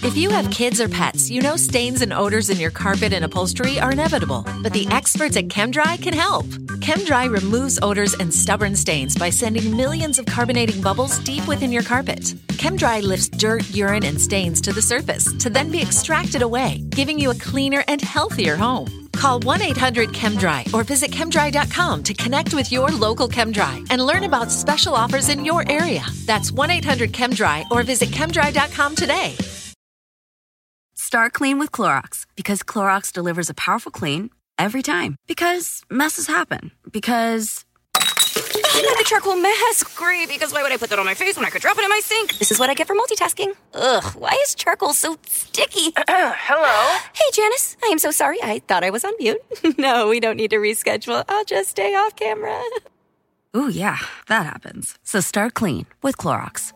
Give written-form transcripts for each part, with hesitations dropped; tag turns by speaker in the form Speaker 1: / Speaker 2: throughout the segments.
Speaker 1: If you have kids or pets, you know stains and odors in your carpet and upholstery are inevitable. But the experts at ChemDry can help. ChemDry removes odors and stubborn stains by sending millions of carbonating bubbles deep within your carpet. ChemDry lifts dirt, urine, and stains to the surface to then be extracted away, giving you a cleaner and healthier home. Call 1-800-ChemDry or visit chemdry.com to connect with your local ChemDry and learn about special offers in your area. That's 1-800-ChemDry or visit chemdry.com today.
Speaker 2: Start clean with Clorox, because Clorox delivers a powerful clean every time. Because messes happen. Because I got the charcoal mask. Great, because why would I put that on my face when I could drop it in my sink? This is what I get for multitasking. Ugh, why is charcoal so sticky?
Speaker 3: Hello?
Speaker 2: Hey, Janice. I am so sorry. I thought I was on mute. No, we don't need to reschedule. I'll just stay off camera. Ooh, yeah, that happens. So start clean with Clorox.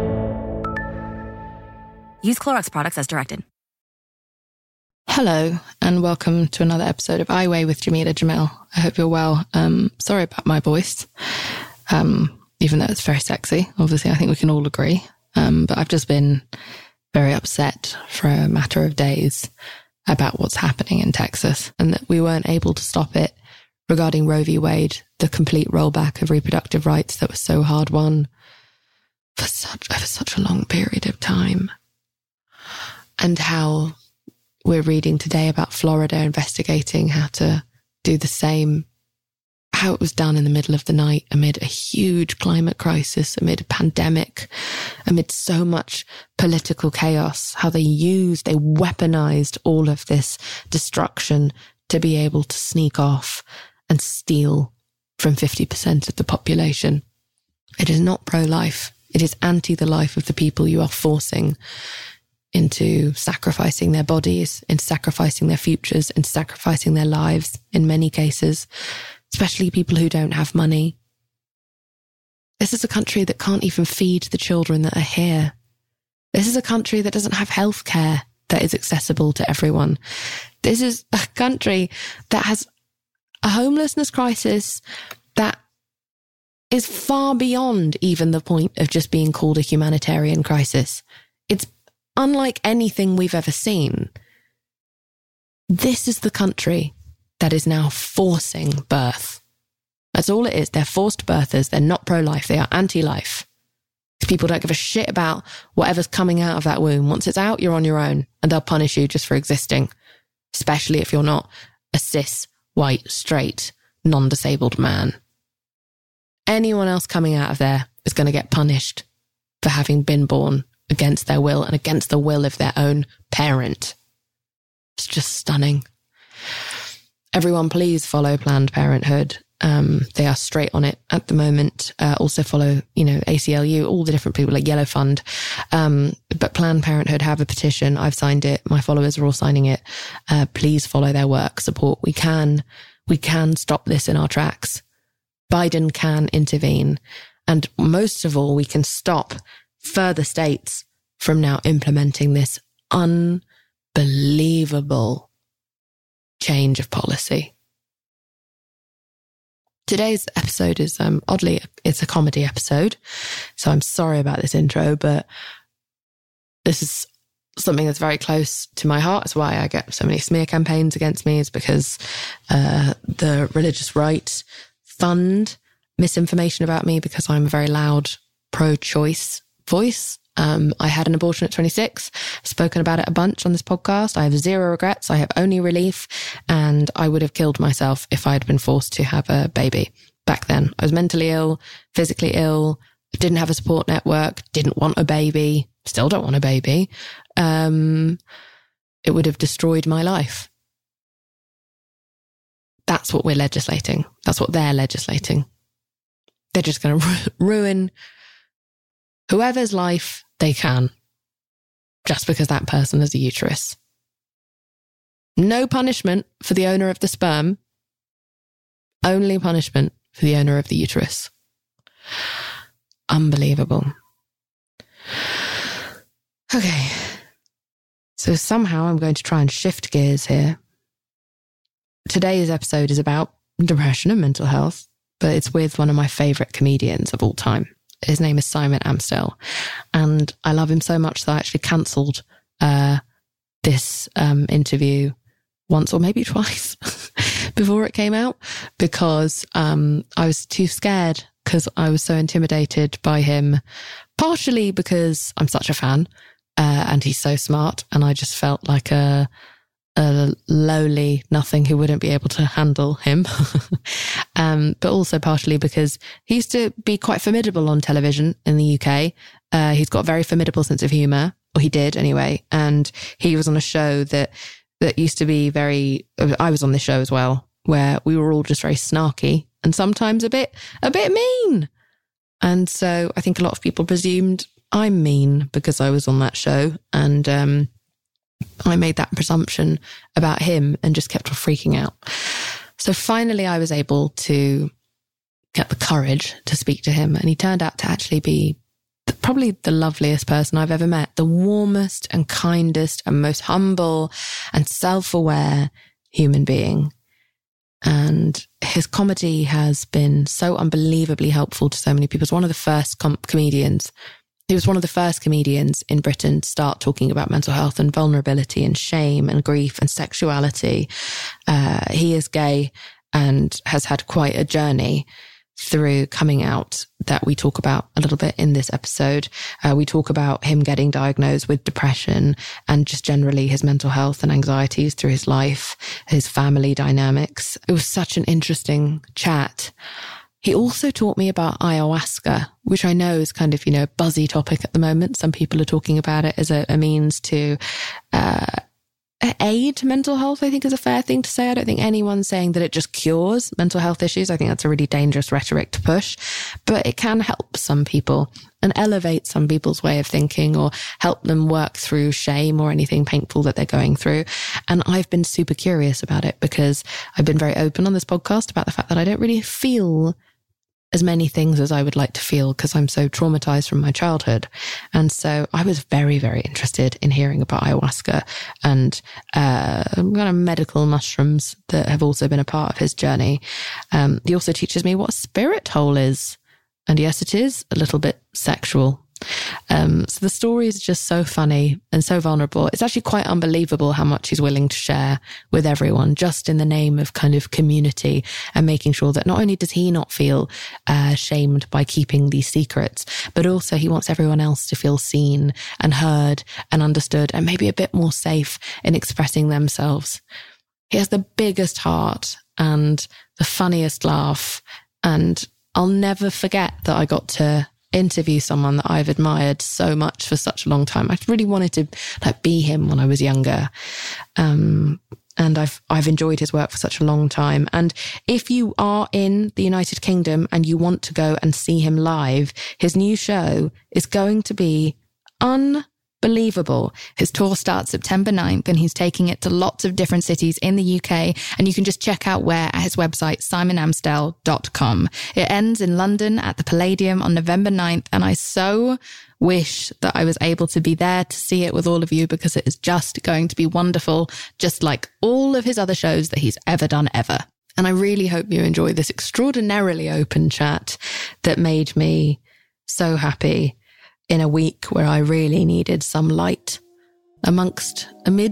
Speaker 2: Use Clorox products as directed.
Speaker 4: Hello, and welcome to another episode of I Weigh with Jamila Jamil. I hope you're well. Sorry about my voice, even though it's very sexy. Obviously, I think we can all agree. But I've just been very upset for a matter of days about what's happening in Texas and that we weren't able to stop it regarding Roe v. Wade, the complete rollback of reproductive rights that was so hard won for such a long period of time. And how we're reading today about Florida investigating how to do the same, how it was done in the middle of the night amid a huge climate crisis, amid a pandemic, amid so much political chaos, how they weaponized all of this destruction to be able to sneak off and steal from 50% of the population. It is not pro-life. It is anti the life of the people you are forcing into sacrificing their bodies, into sacrificing their futures, into sacrificing their lives in many cases, especially people who don't have money. This is a country that can't even feed the children that are here. This is a country that doesn't have healthcare that is accessible to everyone. This is a country that has a homelessness crisis that is far beyond even the point of just being called a humanitarian crisis. It's unlike anything we've ever seen. This is the country that is now forcing birth. That's all it is. They're forced birthers. They're not pro-life. They are anti-life. People don't give a shit about whatever's coming out of that womb. Once it's out, you're on your own, and they'll punish you just for existing, especially if you're not a cis, white, straight, non-disabled man. Anyone else coming out of there is going to get punished for having been born against their will and against the will of their own parent. It's just stunning. Everyone, please follow Planned Parenthood. They are straight on it at the moment. Also follow, ACLU, all the different people like Yellow Fund. But Planned Parenthood have a petition. I've signed it. My followers are all signing it. Please follow their work. Support. We can stop this in our tracks. Biden can intervene. And most of all, we can stop further states from now implementing this unbelievable change of policy. Today's episode is, oddly, it's a comedy episode. So I'm sorry about this intro, but this is something that's very close to my heart. It's why I get so many smear campaigns against me, is because the religious right fund misinformation about me because I'm a very loud pro-choice voice. I had an abortion at 26, spoken about it a bunch on this podcast. I have zero regrets. I have only relief, and I would have killed myself if I had been forced to have a baby back then. I was mentally ill, physically ill, didn't have a support network, didn't want a baby, still don't want a baby. It would have destroyed my life. That's what we're legislating. That's what they're legislating. They're just going to ruin whoever's life they can, just because that person has a uterus. No punishment for the owner of the sperm, only punishment for the owner of the uterus. Unbelievable. Okay, so somehow I'm going to try and shift gears here. Today's episode is about depression and mental health, but it's with one of my favourite comedians of all time. His name is Simon Amstell, and I love him so much that I actually cancelled this interview once or maybe twice before it came out, because I was too scared because I was so intimidated by him, partially because I'm such a fan and he's so smart, and I just felt like a lowly nothing who wouldn't be able to handle him. But also partially because he used to be quite formidable on television in the UK. He's got a very formidable sense of humour, or he did anyway. And he was on a show that used to be I was on this show as well, where we were all just very snarky and sometimes a bit mean. And so I think a lot of people presumed I'm mean because I was on that show. And I made that presumption about him and just kept on freaking out. So finally I was able to get the courage to speak to him, and he turned out to actually be probably the loveliest person I've ever met, the warmest and kindest and most humble and self-aware human being. And his comedy has been so unbelievably helpful to so many people. He was one of the first comedians in Britain to start talking about mental health and vulnerability and shame and grief and sexuality. He is gay and has had quite a journey through coming out that we talk about a little bit in this episode. We talk about him getting diagnosed with depression and just generally his mental health and anxieties through his life, his family dynamics. It was such an interesting chat. He also taught me about ayahuasca, which I know is kind of, a buzzy topic at the moment. Some people are talking about it as a means to aid mental health, I think is a fair thing to say. I don't think anyone's saying that it just cures mental health issues. I think that's a really dangerous rhetoric to push, but it can help some people and elevate some people's way of thinking, or help them work through shame or anything painful that they're going through. And I've been super curious about it because I've been very open on this podcast about the fact that I don't really feel as many things as I would like to feel because I'm so traumatized from my childhood. And so I was very, very interested in hearing about ayahuasca and kind of medical mushrooms that have also been a part of his journey. He also teaches me what a spirit hole is. And yes, it is a little bit sexual. So the story is just so funny and so vulnerable. It's actually quite unbelievable how much he's willing to share with everyone, just in the name of kind of community and making sure that not only does he not feel shamed by keeping these secrets, but also he wants everyone else to feel seen and heard and understood and maybe a bit more safe in expressing themselves. He has the biggest heart and the funniest laugh, and I'll never forget that I got to interview someone that I've admired so much for such a long time. I really wanted to be him when I was younger. And I've enjoyed his work for such a long time. And if you are in the United Kingdom and you want to go and see him live, his new show is going to be unbelievable. His tour starts September 9th and he's taking it to lots of different cities in the UK. And you can just check out where at his website, simonamstel.com. It ends in London at the Palladium on November 9th. And I so wish that I was able to be there to see it with all of you, because it is just going to be wonderful, just like all of his other shows that he's ever done ever. And I really hope you enjoy this extraordinarily open chat that made me so happy in a week where I really needed some light amidst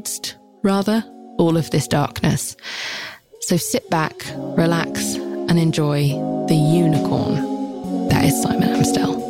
Speaker 4: all of this darkness. So sit back, relax, and enjoy the unicorn that is Simon Amstell.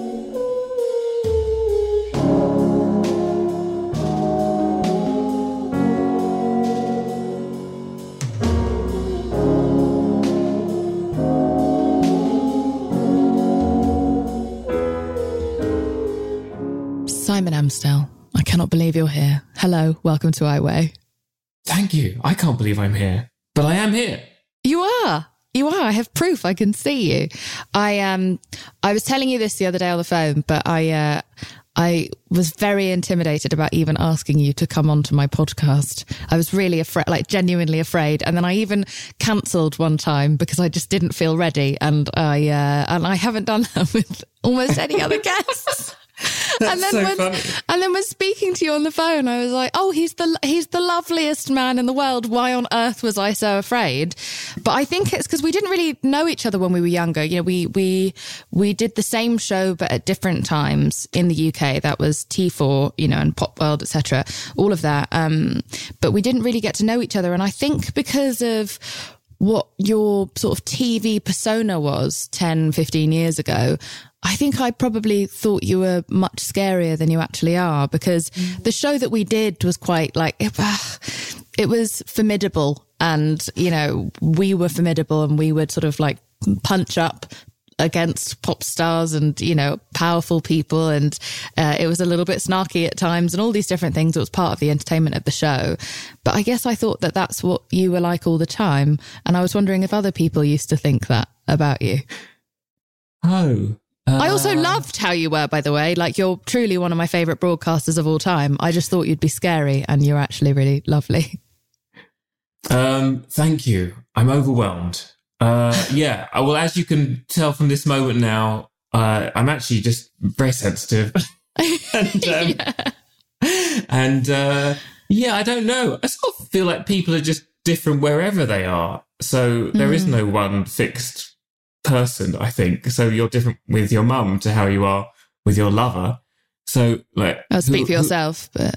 Speaker 4: Simon Amstell, I cannot believe you're here. Hello, welcome to iWay.
Speaker 3: Thank you. I can't believe I'm here, but I am here.
Speaker 4: You are. I have proof. I can see you. I was telling you this the other day on the phone, but I was very intimidated about even asking you to come onto my podcast. I was really afraid, like genuinely afraid. And then I even cancelled one time because I just didn't feel ready. And I haven't done that with almost any other guests. And then when speaking to you on the phone, I was like, oh, he's the loveliest man in the world. Why on earth was I so afraid? But I think it's because we didn't really know each other when we were younger. You know, we did the same show, but at different times in the UK. That was T4, you know, and Pop World, etc. All of that. But we didn't really get to know each other. And I think because of what your sort of TV persona was 10, 15 years ago, I think I probably thought you were much scarier than you actually are, because the show that we did was quite like, it was formidable, and, you know, we were formidable, and we would sort of like punch up against pop stars and, you know, powerful people. And it was a little bit snarky at times and all these different things. It was part of the entertainment of the show. But I guess I thought that that's what you were like all the time. And I was wondering if other people used to think that about you.
Speaker 3: Oh,
Speaker 4: I also loved how you were, by the way. Like, you're truly one of my favourite broadcasters of all time. I just thought you'd be scary, and you're actually really lovely.
Speaker 3: Thank you. I'm overwhelmed. Yeah. Well, as you can tell from this moment now, I'm actually just very sensitive. And I don't know. I sort of feel like people are just different wherever they are. So there is no one fixed person, I think. So you're different with your mum to how you are with your lover. So, like,
Speaker 4: I'll speak for yourself, but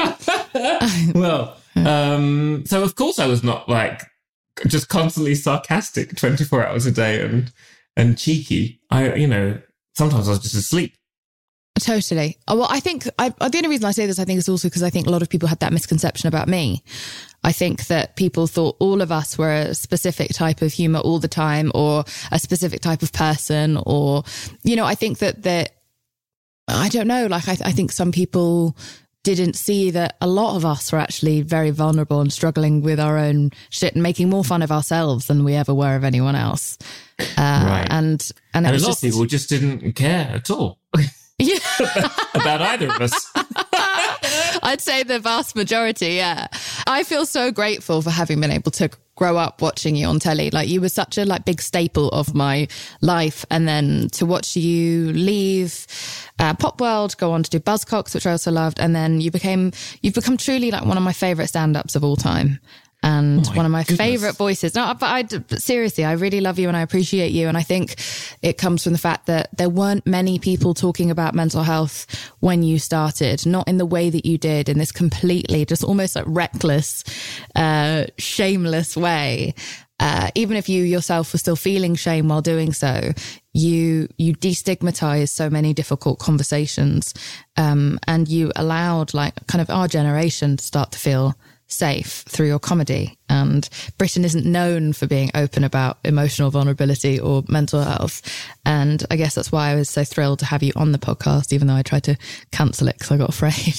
Speaker 3: well, so of course I was not like just constantly sarcastic 24 hours a day and cheeky. Sometimes I was just asleep.
Speaker 4: Totally. Well, I think the only reason I say this, I think, is also because I think a lot of people had that misconception about me. I think that people thought all of us were a specific type of humour all the time, or a specific type of person, or, you know, I think that I don't know, like, I think some people didn't see that a lot of us were actually very vulnerable and struggling with our own shit and making more fun of ourselves than we ever were of anyone else.
Speaker 3: Right.
Speaker 4: And
Speaker 3: a lot of people just didn't care at all.
Speaker 4: Yeah.
Speaker 3: about either of us.
Speaker 4: I'd say the vast majority, yeah. I feel so grateful for having been able to grow up watching you on telly. Like, you were such a big staple of my life. And then to watch you leave Pop World, go on to do Buzzcocks, which I also loved. And then you've become truly like one of my favourite stand-ups of all time. And one of my favourite voices. No, but seriously, I really love you and I appreciate you. And I think it comes from the fact that there weren't many people talking about mental health when you started, not in the way that you did, in this completely just almost like reckless, shameless way. Even if you yourself were still feeling shame while doing so, you destigmatized so many difficult conversations. And you allowed like kind of our generation to start to feel safe through your comedy. And Britain isn't known for being open about emotional vulnerability or mental health. And I guess that's why I was so thrilled to have you on the podcast, even though I tried to cancel it because I got afraid.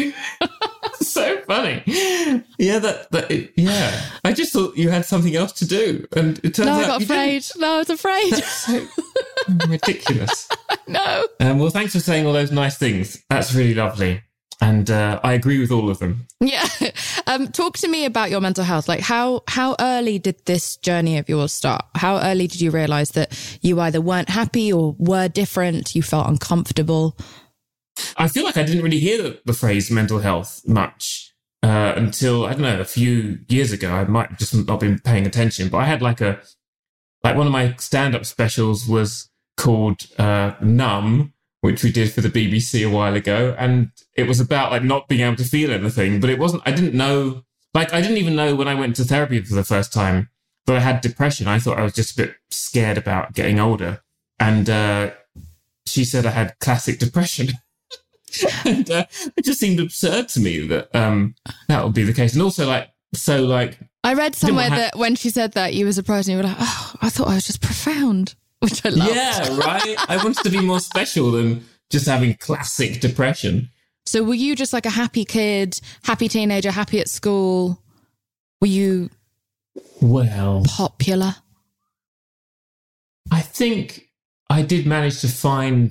Speaker 3: So funny. Yeah, yeah. I just thought you had something else to do. And it turns out
Speaker 4: I got afraid.
Speaker 3: Didn't.
Speaker 4: No, I was afraid.
Speaker 3: That's so ridiculous.
Speaker 4: No.
Speaker 3: Well, thanks for saying all those nice things. That's really lovely. And I agree with all of them.
Speaker 4: Yeah. Talk to me about your mental health. Like, how early did this journey of yours start? How early did you realise that you either weren't happy or were different, you felt uncomfortable?
Speaker 3: I feel like I didn't really hear the phrase mental health much until, I don't know, a few years ago. I might have just not been paying attention. But I had like one of my stand-up specials was called Numb, which we did for the BBC a while ago. And it was about like not being able to feel anything, but I didn't know, like, I didn't even know when I went to therapy for the first time that I had depression. I thought I was just a bit scared about getting older. And she said I had classic depression. And it just seemed absurd to me that that would be the case. And also
Speaker 4: I read somewhere that when she said that, you were surprised and you were like, oh, I thought I was just profound. Which I love.
Speaker 3: Yeah, right? I wanted to be more special than just having classic depression.
Speaker 4: So were you just like a happy kid, happy teenager, happy at school? Were you popular?
Speaker 3: I think I did manage to find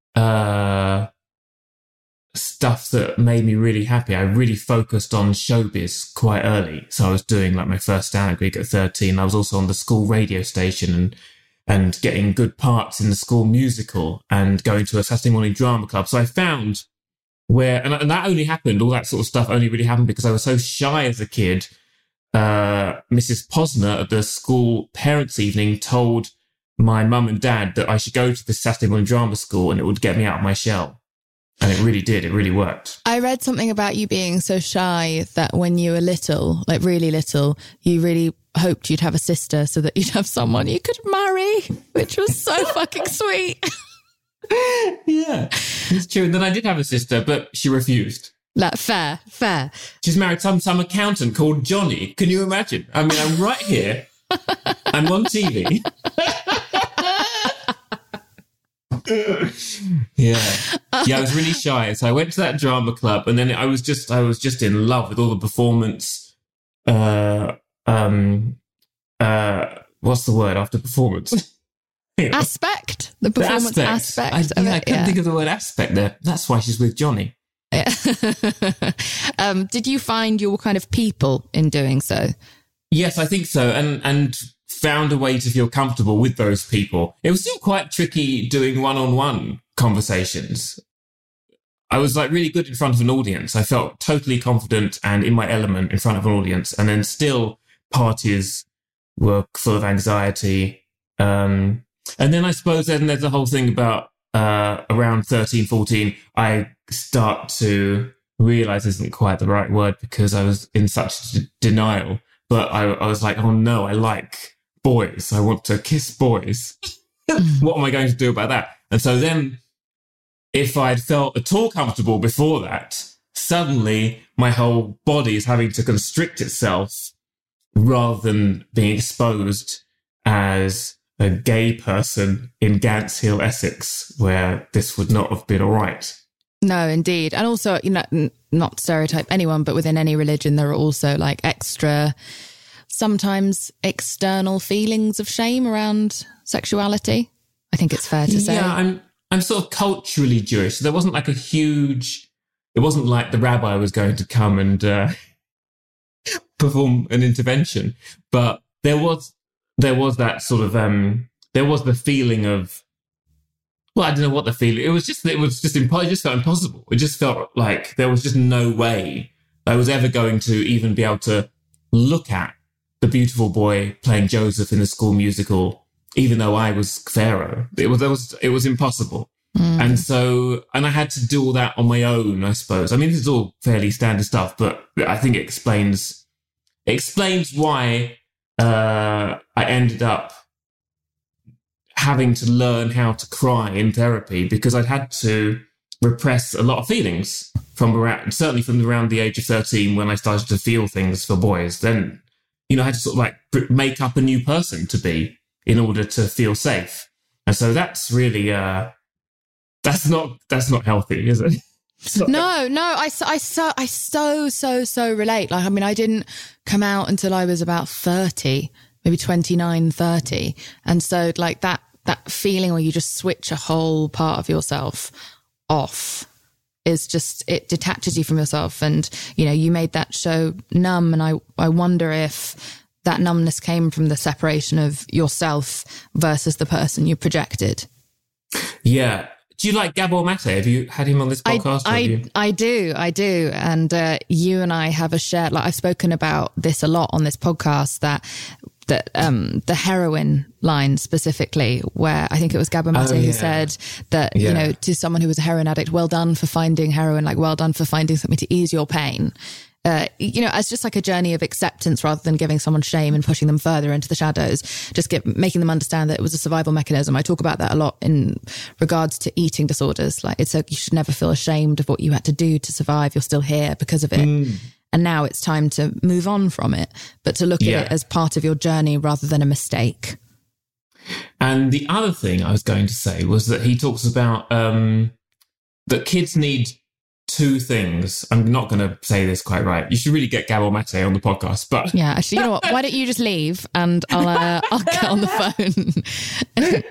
Speaker 3: stuff that made me really happy. I really focused on showbiz quite early. So I was doing like my first stand-up gig at 13. I was also on the school radio station and and getting good parts in the school musical and going to a Saturday morning drama club. So I found and that only happened, all that sort of stuff only really happened because I was so shy as a kid. Mrs. Posner at the school parents' evening told my mum and dad that I should go to the Saturday morning drama school and it would get me out of my shell. And it really did. It really worked.
Speaker 4: I read something about you being so shy that when you were little, like really little, you really hoped you'd have a sister so that you'd have someone you could marry, which was so fucking sweet.
Speaker 3: Yeah, it's true. And then I did have a sister, but she refused.
Speaker 4: Like, fair.
Speaker 3: She's married some accountant called Johnny. Can you imagine? I mean, I'm right here. I'm on TV. Yeah, I was really shy. So I went to that drama club, and then I was just in love with all the performance. What's the word after performance?
Speaker 4: Aspect. The performance aspect.
Speaker 3: I couldn't think of the word aspect there. That's why she's with Johnny.
Speaker 4: Yeah. Did you find your kind of people in doing so?
Speaker 3: Yes, I think so. And found a way to feel comfortable with those people. It was still quite tricky doing one-on-one conversations. I was like really good in front of an audience. I felt totally confident and in my element in front of an audience. And then still parties were full of anxiety. And then I suppose then there's the whole thing about around 13, 14, I start to realize isn't quite the right word because I was in such denial. But I was like, oh no, I like boys. I want to kiss boys. What am I going to do about that? And so then if I'd felt at all comfortable before that, suddenly my whole body is having to constrict itself rather than being exposed as a gay person in Gants Hill, Essex, where this would not have been all right.
Speaker 4: No, indeed. And also, not stereotype anyone, but within any religion, there are also like extra, sometimes external feelings of shame around sexuality. I think it's fair to say.
Speaker 3: Yeah, I'm sort of culturally Jewish. So there wasn't like it wasn't like the rabbi was going to come and perform an intervention. But there was that sort of, there was the feeling of, well, I don't know what the feeling, it just felt impossible. It just felt like there was just no way I was ever going to even be able to look at the beautiful boy playing Joseph in the school musical, even though I was Pharaoh. It was impossible. And I had to do all that on my own, I suppose. I mean, this is all fairly standard stuff, but I think it explains why I ended up having to learn how to cry in therapy, because I'd had to repress a lot of feelings certainly from around the age of 13 when I started to feel things for boys. Then, I had to sort of like make up a new person to be in order to feel safe. And so that's really, that's not healthy, is it?
Speaker 4: No, I so relate. Like, I mean, I didn't come out until I was about 30, maybe 29, 30. And so like that feeling where you just switch a whole part of yourself off is just, it detaches you from yourself. And, you made that show Numb. And I wonder if that numbness came from the separation of yourself versus the person you projected.
Speaker 3: Yeah. Do you like Gabor Mate? Have you had him on this podcast?
Speaker 4: I do. And you and I have a shared, like I've spoken about this a lot on this podcast, that the heroin line specifically, where I think it was Gabor Mate who said that, to someone who was a heroin addict, well done for finding heroin, like well done for finding something to ease your pain. As just like a journey of acceptance rather than giving someone shame and pushing them further into the shadows, making them understand that it was a survival mechanism. I talk about that a lot in regards to eating disorders. Like you should never feel ashamed of what you had to do to survive. You're still here because of it. And now it's time to move on from it, but to look at it as part of your journey rather than a mistake.
Speaker 3: And the other thing I was going to say was that he talks about that kids need two things. I'm not going to say this quite right. You should really get Gabor Mate on the podcast. But
Speaker 4: yeah, actually, you know what? Why don't you just leave and I'll get on the phone.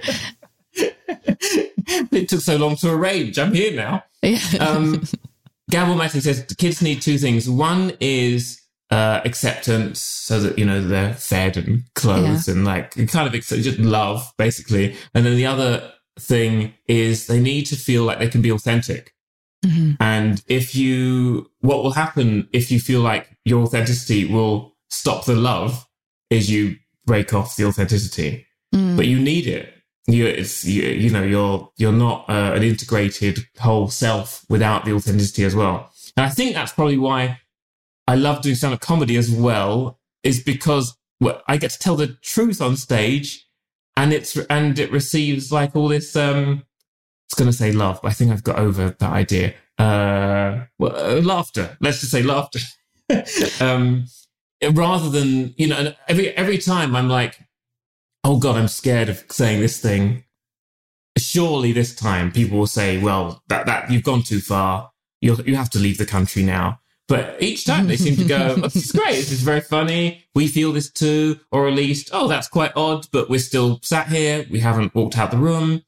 Speaker 3: It took so long to arrange. I'm here now.
Speaker 4: Yeah.
Speaker 3: Gabor Mate says kids need two things. One is acceptance, so that, you know, they're fed and clothed and like kind of just love, basically. And then the other thing is they need to feel like they can be authentic. Mm-hmm. And what will happen if you feel like your authenticity will stop the love is you break off the authenticity. But you need it. You're not an integrated whole self without the authenticity as well. And I think that's probably why I love doing stand-up comedy as well, is because I get to tell the truth on stage, and it receives like all this. I was going to say love, but I think I've got over that idea. Laughter. Let's just say laughter. Rather than, you know, every time I'm like, oh God, I'm scared of saying this thing. Surely this time people will say, well, that you've gone too far. You have to leave the country now. But each time they seem to go, oh, this is great. This is very funny. We feel this too. Or at least, oh, that's quite odd, but we're still sat here. We haven't walked out the room.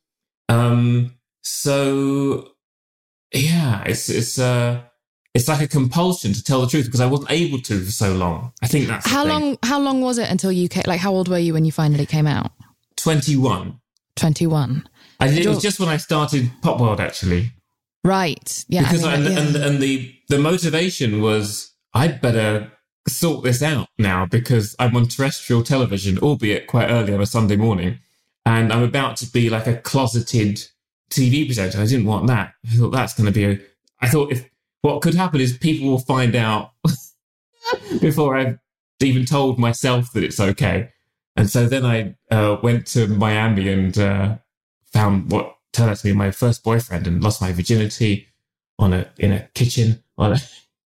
Speaker 3: So yeah, it's like a compulsion to tell the truth because I wasn't able to for so long. I think that's
Speaker 4: how long was it until you came? Like, how old were you when you finally came out?
Speaker 3: 21.
Speaker 4: 21.
Speaker 3: It was just when I started Pop World, actually.
Speaker 4: Right. Yeah.
Speaker 3: Because and the motivation was I'd better sort this out now because I'm on terrestrial television, albeit quite early on a Sunday morning, and I'm about to be like a closeted TV presenter. I didn't want that. I thought that's going to be if what could happen is people will find out before I've even told myself that it's okay. And so then I went to Miami and found what turned out to be my first boyfriend and lost my virginity in a kitchen. And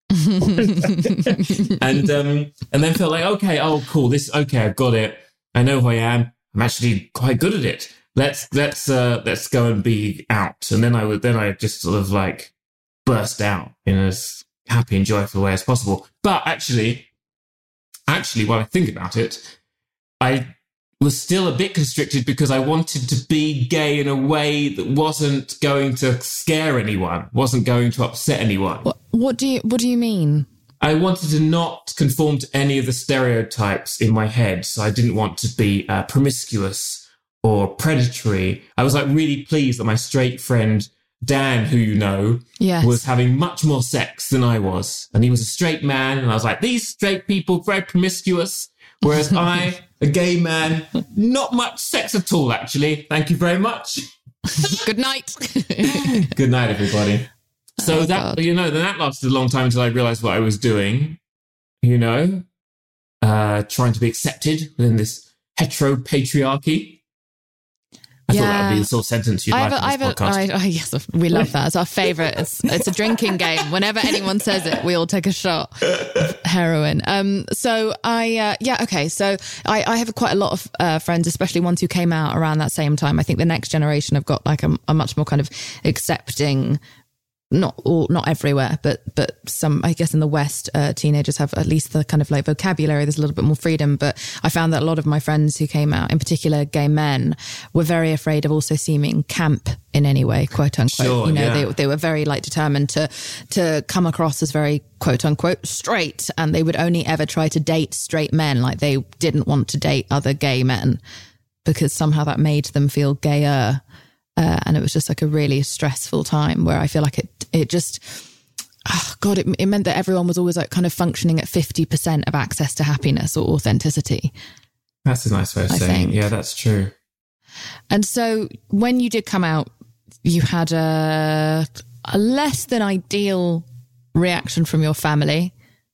Speaker 3: then felt like, okay, oh, cool. I've got it. I know who I am. I'm actually quite good at it. Let's go and be out. And then I just sort of like burst out in as happy and joyful a way as possible. But actually, while I think about it, I was still a bit constricted because I wanted to be gay in a way that wasn't going to scare anyone, wasn't going to upset anyone.
Speaker 4: What do you mean?
Speaker 3: I wanted to not conform to any of the stereotypes in my head. So I didn't want to be promiscuous or predatory. I was like really pleased that my straight friend Dan, who you know, was having much more sex than I was. And he was a straight man. And I was like, these straight people, very promiscuous. Whereas I, a gay man, not much sex at all, actually. Thank you very much.
Speaker 4: Good night.
Speaker 3: Good night, everybody. So that lasted a long time until I realized what I was doing, trying to be accepted within this heteropatriarchy. I thought that would be the sort of sentence you'd like on this podcast.
Speaker 4: Yes, we love that. It's our favourite. It's a drinking game. Whenever anyone says it, we all take a shot of heroin. So I have quite a lot of friends, especially ones who came out around that same time. I think the next generation have got like a much more kind of accepting. Not everywhere, but some, I guess in the West, teenagers have at least the kind of like vocabulary. There's a little bit more freedom. But I found that a lot of my friends who came out, in particular gay men, were very afraid of also seeming camp in any way, quote unquote.
Speaker 3: Sure,
Speaker 4: they were very like determined to come across as very quote unquote straight, and they would only ever try to date straight men. Like they didn't want to date other gay men because somehow that made them feel gayer. And it was just like a really stressful time where I feel like it just, it meant that everyone was always like kind of functioning at 50% of access to happiness or authenticity.
Speaker 3: That's a nice way of saying it. Yeah, that's true.
Speaker 4: And so when you did come out, you had a less than ideal reaction from your family.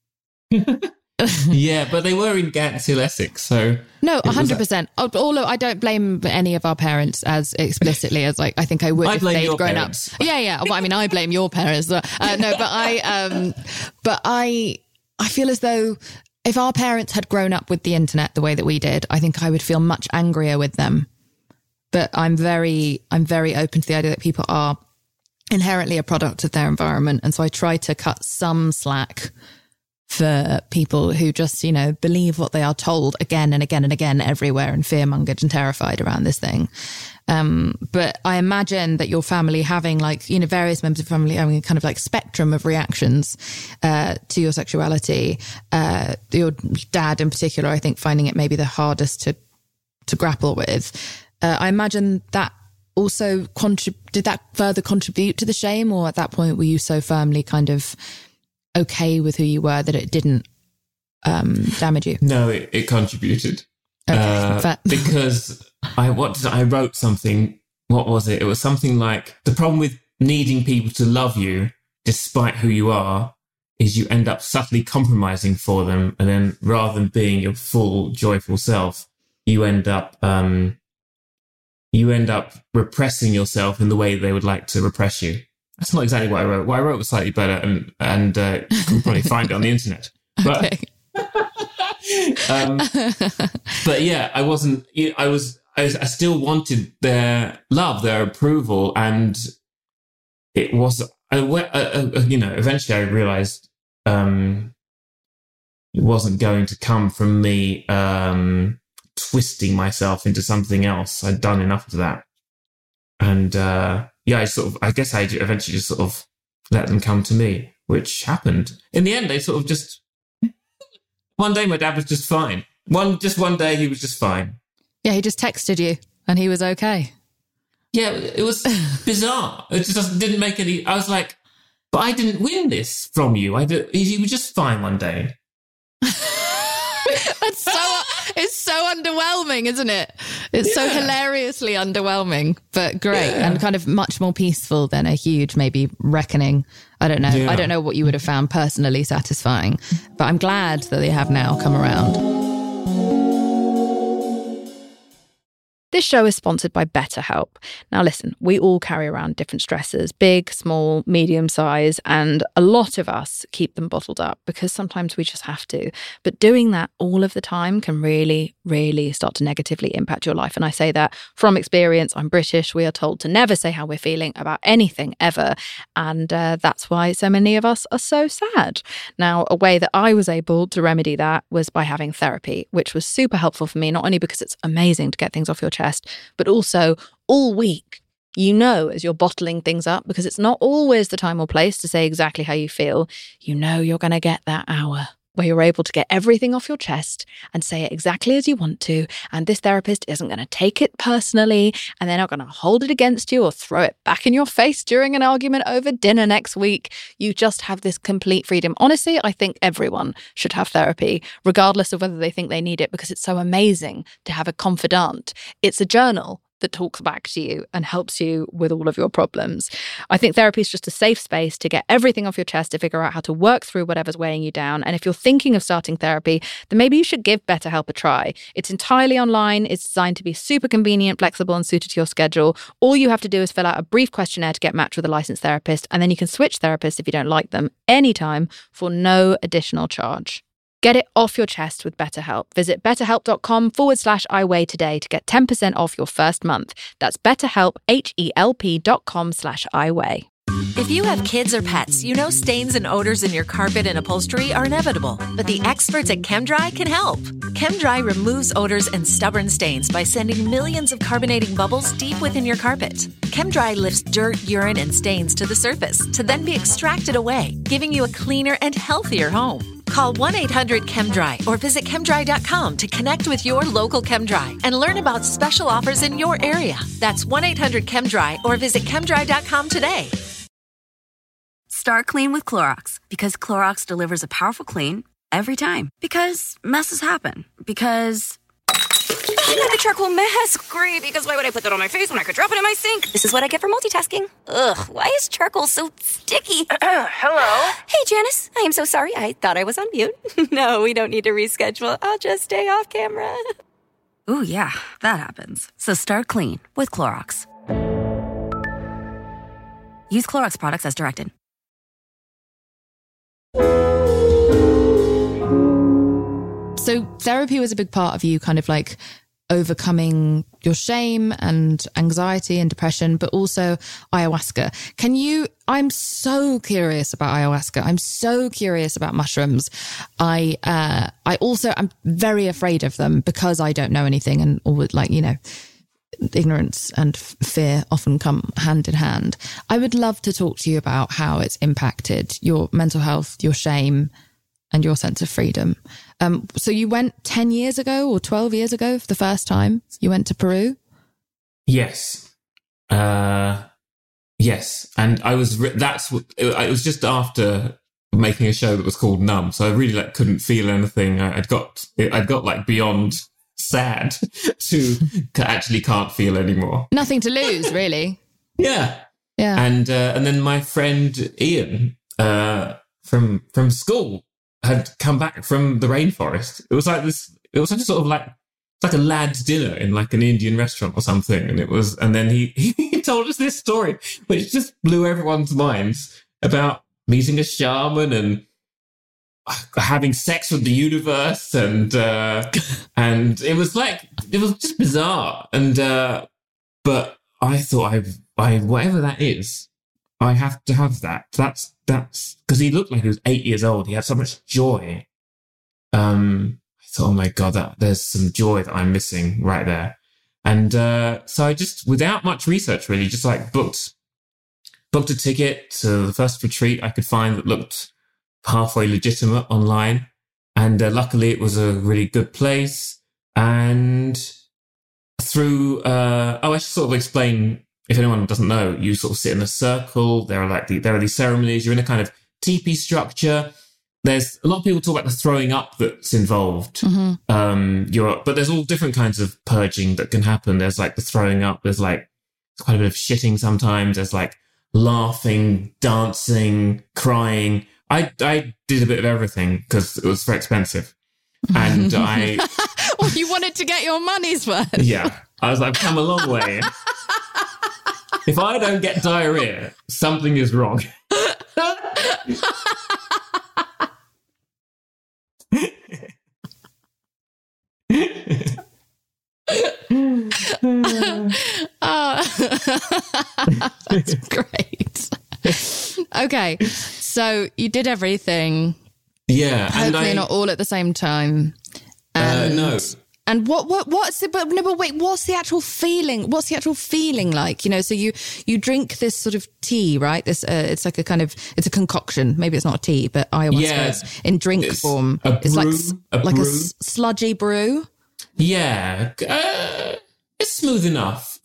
Speaker 3: Yeah, but they were in Gants Hill, Essex, so...
Speaker 4: No, 100%. I don't blame any of our parents as explicitly as like I think I would if they'd grown up. Yeah. Well, I mean, I blame your parents. But I feel as though if our parents had grown up with the internet the way that we did, I think I would feel much angrier with them. But I'm very open to the idea that people are inherently a product of their environment, and so I try to cut some slack for people who just, believe what they are told again and again and again everywhere and fear-mongered and terrified around this thing. But I imagine that your family having various members of family having a kind of spectrum of reactions to your sexuality. Your dad in particular, I think, finding it maybe the hardest to grapple with. I imagine that also did that further contribute to the shame, or at that point were you so firmly kind of okay with who you were that it didn't damage you?
Speaker 3: No, it contributed.
Speaker 4: Okay,
Speaker 3: because I wrote something. What was it? It was something like, the problem with needing people to love you despite who you are is you end up subtly compromising for them, and then rather than being your full joyful self, you end up repressing yourself in the way they would like to repress you. That's not exactly what I wrote. What I wrote was slightly better, and you can probably find it on the internet. But,
Speaker 4: okay.
Speaker 3: But yeah, I still wanted their love, their approval, and it was, eventually I realized it wasn't going to come from me twisting myself into something else. I'd done enough of that. And I guess I eventually just sort of let them come to me, which happened. In the end, they sort of just... One day my dad was just fine. One day he was just fine.
Speaker 4: Yeah, he just texted you and he was okay.
Speaker 3: Yeah, it was bizarre. It just didn't make any... I was like, but I didn't win this from you. He was just fine one day.
Speaker 4: It's so underwhelming, isn't it? It's so hilariously underwhelming, but great, and kind of much more peaceful than a huge maybe reckoning. I don't know. Yeah. I don't know what you would have found personally satisfying, but I'm glad that they have now come around.
Speaker 5: This show is sponsored by BetterHelp. Now listen, we all carry around different stressors, big, small, medium size, and a lot of us keep them bottled up because sometimes we just have to. But doing that all of the time can really, really start to negatively impact your life. And I say that from experience. I'm British. We are told to never say how we're feeling about anything ever. And that's why so many of us are so sad. Now, a way that I was able to remedy that was by having therapy, which was super helpful for me, not only because it's amazing to get things off your chest, but also all week, as you're bottling things up, because it's not always the time or place to say exactly how you feel, you're going to get that hour where you're able to get everything off your chest and say it exactly as you want to. And this therapist isn't going to take it personally, and they're not going to hold it against you or throw it back in your face during an argument over dinner next week. You just have this complete freedom. Honestly, I think everyone should have therapy, regardless of whether they think they need it, because it's so amazing to have a confidant. It's a journal that talks back to you and helps you with all of your problems. I think therapy is just a safe space to get everything off your chest, to figure out how to work through whatever's weighing you down. And if you're thinking of starting therapy, then maybe you should give BetterHelp a try. It's entirely online. It's designed to be super convenient, flexible, and suited to your schedule. All you have to do is fill out a brief questionnaire to get matched with a licensed therapist, and then you can switch therapists if you don't like them anytime for no additional charge. Get it off your chest with BetterHelp. Visit betterhelp.com/iweigh today to get 10% off your first month. That's BetterHelp, HELP.com/iweigh.
Speaker 1: If you have kids or pets, stains and odors in your carpet and upholstery are inevitable. But the experts at ChemDry can help. ChemDry removes odors and stubborn stains by sending millions of carbonating bubbles deep within your carpet. ChemDry lifts dirt, urine, and stains to the surface to then be extracted away, giving you a cleaner and healthier home. Call 1-800-ChemDry or visit chemdry.com to connect with your local ChemDry and learn about special offers in your area. That's 1-800-ChemDry or visit chemdry.com today.
Speaker 2: Start clean with Clorox, because Clorox delivers a powerful clean every time. Because messes happen. Because... I got the charcoal mask. Great, because why would I put that on my face when I could drop it in my sink? This is what I get for multitasking. Ugh, why is charcoal so sticky?
Speaker 6: Hello?
Speaker 2: Hey, Janice. I am so sorry. I thought I was on mute. No, we don't need to reschedule. I'll just stay off camera. Ooh, yeah, that happens. So start clean with Clorox. Use Clorox products as directed.
Speaker 4: So therapy was a big part of you kind of overcoming your shame and anxiety and depression, but also ayahuasca. I'm so curious about ayahuasca. I'm so curious about mushrooms. I'm very afraid of them because I don't know anything, and all, like, you know, ignorance and fear often come hand in hand. I would love to talk to you about how it's impacted your mental health, your shame, and your sense of freedom. So you went 10 years ago or 12 years ago for the first time? You went to Peru?
Speaker 3: Yes. Yes. And it was just after making a show that was called Numb. So I really couldn't feel anything. I'd got like beyond sad to actually can't feel anymore.
Speaker 4: Nothing to lose, really.
Speaker 3: Yeah.
Speaker 4: Yeah.
Speaker 3: And then my friend Ian from school had come back from the rainforest. It was like this. It was like a sort of like a lad's dinner in like an Indian restaurant or something. And then he told us this story, which just blew everyone's minds, about meeting a shaman and having sex with the universe, and it was just bizarre. And but I thought, I whatever that is, I have to have that. That's because he looked like he was 8 years old. He had so much joy. I thought, oh my God, there's some joy that I'm missing right there. And so I just, without much research really, just like booked a ticket to the first retreat I could find that looked halfway legitimate online. And luckily it was a really good place. And through, I should sort of explain, if anyone doesn't know, you sort of sit in a circle. There are these ceremonies. You're in a kind of teepee structure. There's a lot of people talk about the throwing up that's involved. Mm-hmm. But there's all different kinds of purging that can happen. There's like the throwing up. There's like quite a bit of shitting sometimes. There's like laughing, dancing, crying. I did a bit of everything because it was very expensive. And
Speaker 4: well, you wanted to get your money's worth.
Speaker 3: Yeah. I was like, I've come a long way. If I don't get diarrhea, something is wrong.
Speaker 4: That's great. Okay, so you did everything.
Speaker 3: Yeah,
Speaker 4: hopefully not all at the same time.
Speaker 3: No.
Speaker 4: And what's the actual feeling? What's the actual feeling like? You know, so you drink this sort of tea, right? This it's like it's a concoction. Maybe it's not a tea, but ayahuasca is in drink form. It's like a sludgy brew.
Speaker 3: Yeah, it's smooth enough.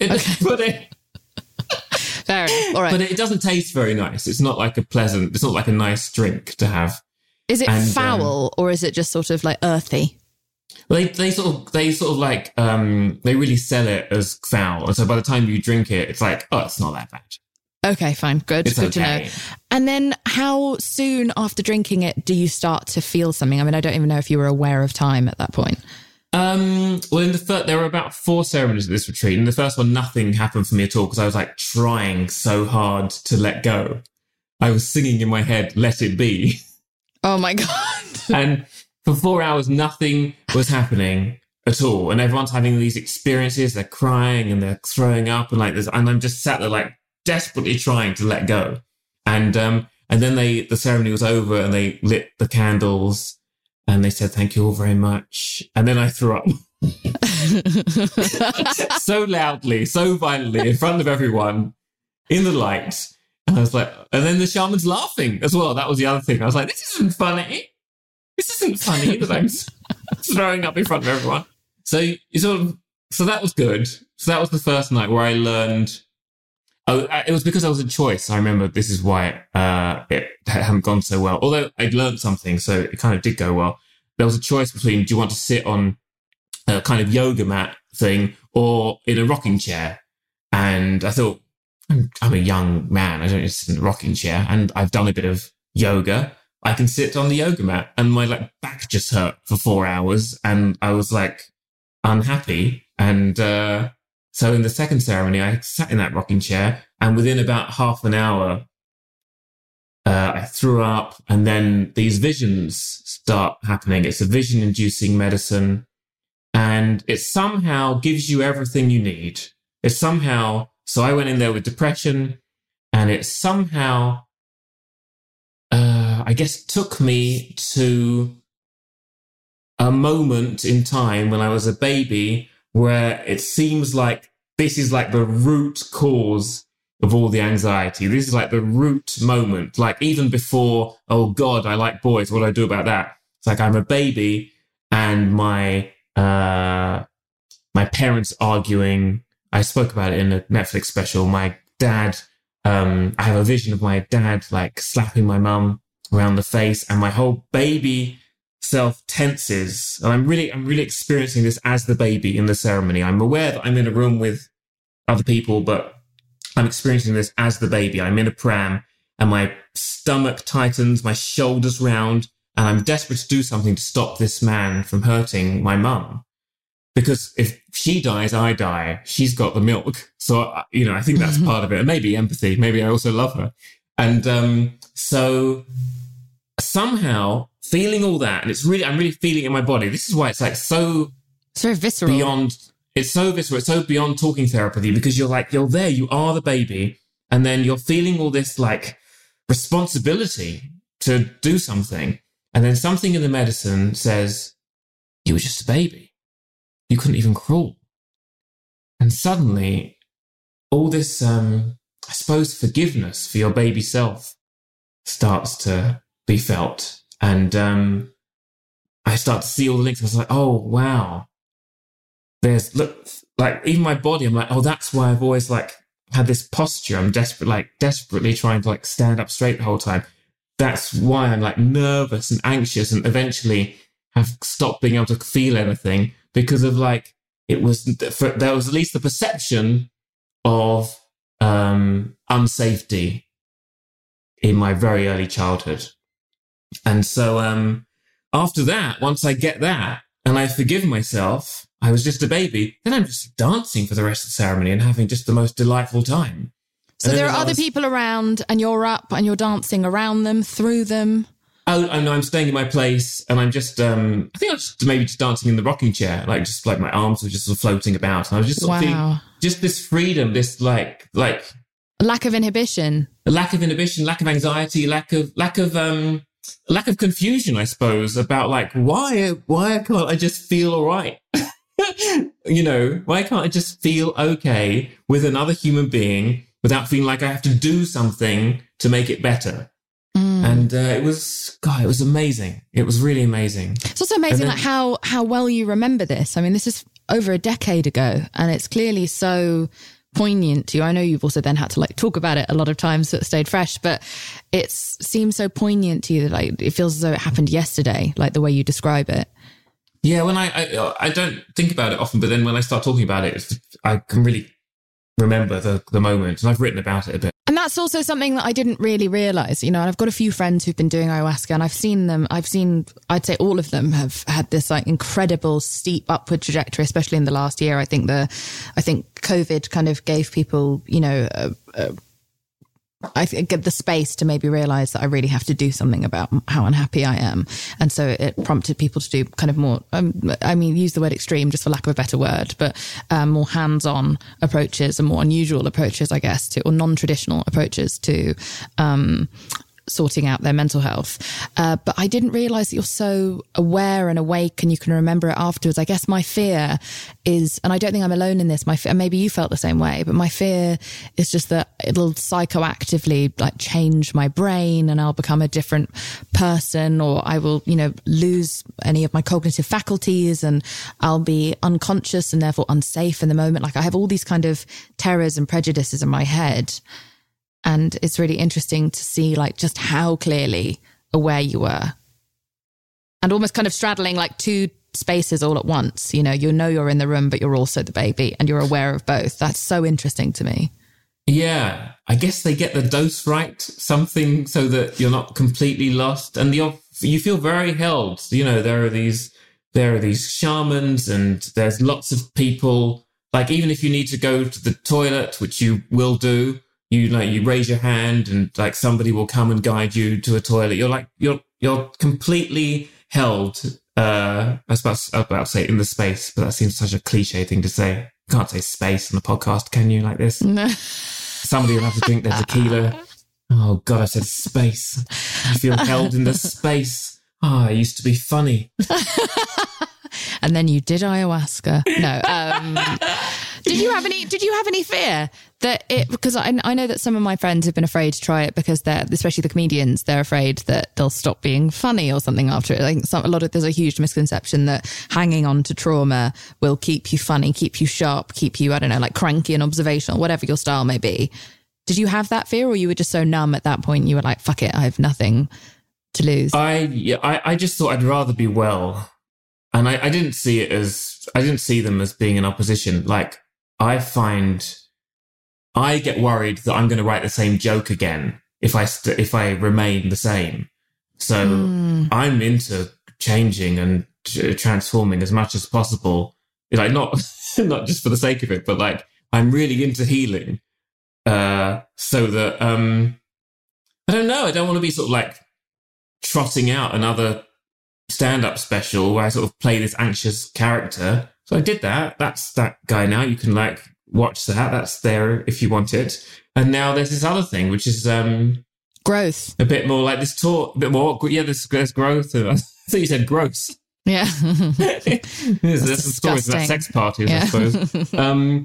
Speaker 4: Fair enough. All right,
Speaker 3: but it doesn't taste very nice. It's not like a nice drink to have.
Speaker 4: Is it foul or is it just sort of like earthy?
Speaker 3: They sort of like they really sell it as foul, and so by the time you drink it, it's like, oh, it's not that bad.
Speaker 4: Okay, fine, good
Speaker 3: okay.
Speaker 4: To know. And then, how soon after drinking it do you start to feel something? I mean, I don't even know if you were aware of time at that point.
Speaker 3: Well, there were about 4 ceremonies at this retreat. In the first one, nothing happened for me at all because I was like trying so hard to let go. I was singing in my head, "Let it be."
Speaker 4: Oh my God!
Speaker 3: And for 4 hours, nothing was happening at all. And everyone's having these experiences. They're crying and they're throwing up and like this. And I'm just sat there like desperately trying to let go. And then the ceremony was over and they lit the candles and they said, "Thank you all very much." And then I threw up. So loudly, so violently in front of everyone in the light. And I was like, and then the shaman's laughing as well. That was the other thing. I was like, this isn't funny. This isn't funny that I'm throwing up in front of everyone. So that was good. So that was the first night where I learned. Oh, it was because I was a choice. I remember this is why it hadn't gone so well. Although I'd learned something, so it kind of did go well. There was a choice between, do you want to sit on a kind of yoga mat thing or in a rocking chair? And I thought, I'm a young man. I don't need to sit in a rocking chair. And I've done a bit of yoga. I can sit on the yoga mat. And my back just hurt for 4 hours. And I was unhappy. And so in the second ceremony, I sat in that rocking chair. And within about half an hour, I threw up. And then these visions start happening. It's a vision-inducing medicine. and it somehow gives you everything you need. It somehow, so I went in there with depression, and it somehow, I guess, took me to a moment in time when I was a baby where it seems like this is like the root cause of all the anxiety. This is like the root moment, like even before, oh God, I like boys, what do I do about that? It's like I'm a baby and my parents arguing. I spoke about it in a Netflix special. My dad, I have a vision of my dad like slapping my mum around the face, and my whole baby self tenses. And I'm really experiencing this as the baby in the ceremony. I'm aware that I'm in a room with other people, but I'm experiencing this as the baby. I'm in a pram and my stomach tightens, my shoulders round, and I'm desperate to do something to stop this man from hurting my mum. Because if she dies, I die. She's got the milk. So, I think that's part of it. And maybe empathy. Maybe I also love her. And so somehow feeling all that, and I'm really feeling it in my body. This is why it's like so...
Speaker 4: It's very visceral.
Speaker 3: It's so visceral. It's so beyond talking therapy, because you're there, you are the baby. And then you're feeling all this like responsibility to do something. And then something in the medicine says, you were just a baby. You couldn't even crawl. And suddenly all this, I suppose, forgiveness for your baby self starts to be felt. And I start to see all the links. I was like, oh, wow. Like even my body, I'm like, oh, that's why I've always like had this posture. I'm desperately trying to like stand up straight the whole time. That's why I'm like nervous and anxious, and eventually have stopped being able to feel anything because of like, there was at least the perception of unsafety in my very early childhood. And so after that, once I get that and I forgive myself, I was just a baby, then I'm just dancing for the rest of the ceremony and having just the most delightful time.
Speaker 4: So there are other people around and you're up and you're dancing around them, through them.
Speaker 3: Oh, I know, I'm staying in my place and I'm just, I think I was just dancing in the rocking chair, like just like my arms were just sort of floating about. And I was just sort of feeling just this freedom, this like
Speaker 4: lack of inhibition,
Speaker 3: lack of anxiety, lack of confusion, I suppose, about like, why can't I just feel all right? Why can't I just feel okay with another human being without feeling like I have to do something to make it better? And it was amazing. It was really amazing.
Speaker 4: It's also amazing like how well you remember this. I mean, this is over a decade ago and it's clearly so poignant to you. I know you've also then had to like talk about it a lot of times so it stayed fresh, but it seems so poignant to you that like it feels as though it happened yesterday, like the way you describe it.
Speaker 3: Yeah, when I don't think about it often, but then when I start talking about it, I can really remember the moment, and I've written about it a bit.
Speaker 4: And that's also something that I didn't really realise, and I've got a few friends who've been doing ayahuasca and I'd say all of them have had this like incredible steep upward trajectory, especially in the last year. I think COVID kind of gave people, I think the space to maybe realise that I really have to do something about how unhappy I am. And so it prompted people to do kind of more, use the word extreme just for lack of a better word, but more hands-on approaches and more unusual approaches, I guess, or non-traditional approaches to sorting out their mental health. But I didn't realise that you're so aware and awake and you can remember it afterwards. I guess my fear is, and I don't think I'm alone in this, maybe you felt the same way, but my fear is just that it'll psychoactively like change my brain and I'll become a different person, or I will, lose any of my cognitive faculties and I'll be unconscious and therefore unsafe in the moment. Like I have all these kind of terrors and prejudices in my head. And it's really interesting to see like just how clearly aware you were, and almost kind of straddling like two spaces all at once. You're in the room, but you're also the baby and you're aware of both. That's so interesting to me.
Speaker 3: Yeah, I guess they get the dose right, something so that you're not completely lost and you feel very held. There are these shamans and there's lots of people, like even if you need to go to the toilet, which you will do, you raise your hand and like somebody will come and guide you to a toilet. You're completely held I was about to say in the space, but that seems such a cliche thing to say. You can't say space on the podcast, can you, like this?
Speaker 4: No.
Speaker 3: Somebody will have to drink their tequila. Oh, God, I said space. I feel held in the space. I used to be funny.
Speaker 4: And then you did ayahuasca. No. Did you have any fear that because I know that some of my friends have been afraid to try it because especially the comedians, they're afraid that they'll stop being funny or something after it. I think there's a huge misconception that hanging on to trauma will keep you funny, keep you sharp, keep you, I don't know, like cranky and observational, whatever your style may be. Did you have that fear, or you were just so numb at that point you were like, fuck it, I have nothing to lose?
Speaker 3: I just thought I'd rather be well. And I didn't see them as being in opposition. Like, I get worried that I'm going to write the same joke again if I remain the same. So I'm into changing and transforming as much as possible. Like, not just for the sake of it, but like, I'm really into healing. So that, I don't know, I don't want to be sort of like trotting out another stand-up special where I sort of play this anxious character. So I did that. That's that guy now. You can like watch that. That's there if you want it. And now there's this other thing, which is
Speaker 4: growth. A
Speaker 3: bit more like this talk, a bit more. Yeah, there's growth. I thought you said gross.
Speaker 4: Yeah.
Speaker 3: There's some stories about sex parties, I suppose.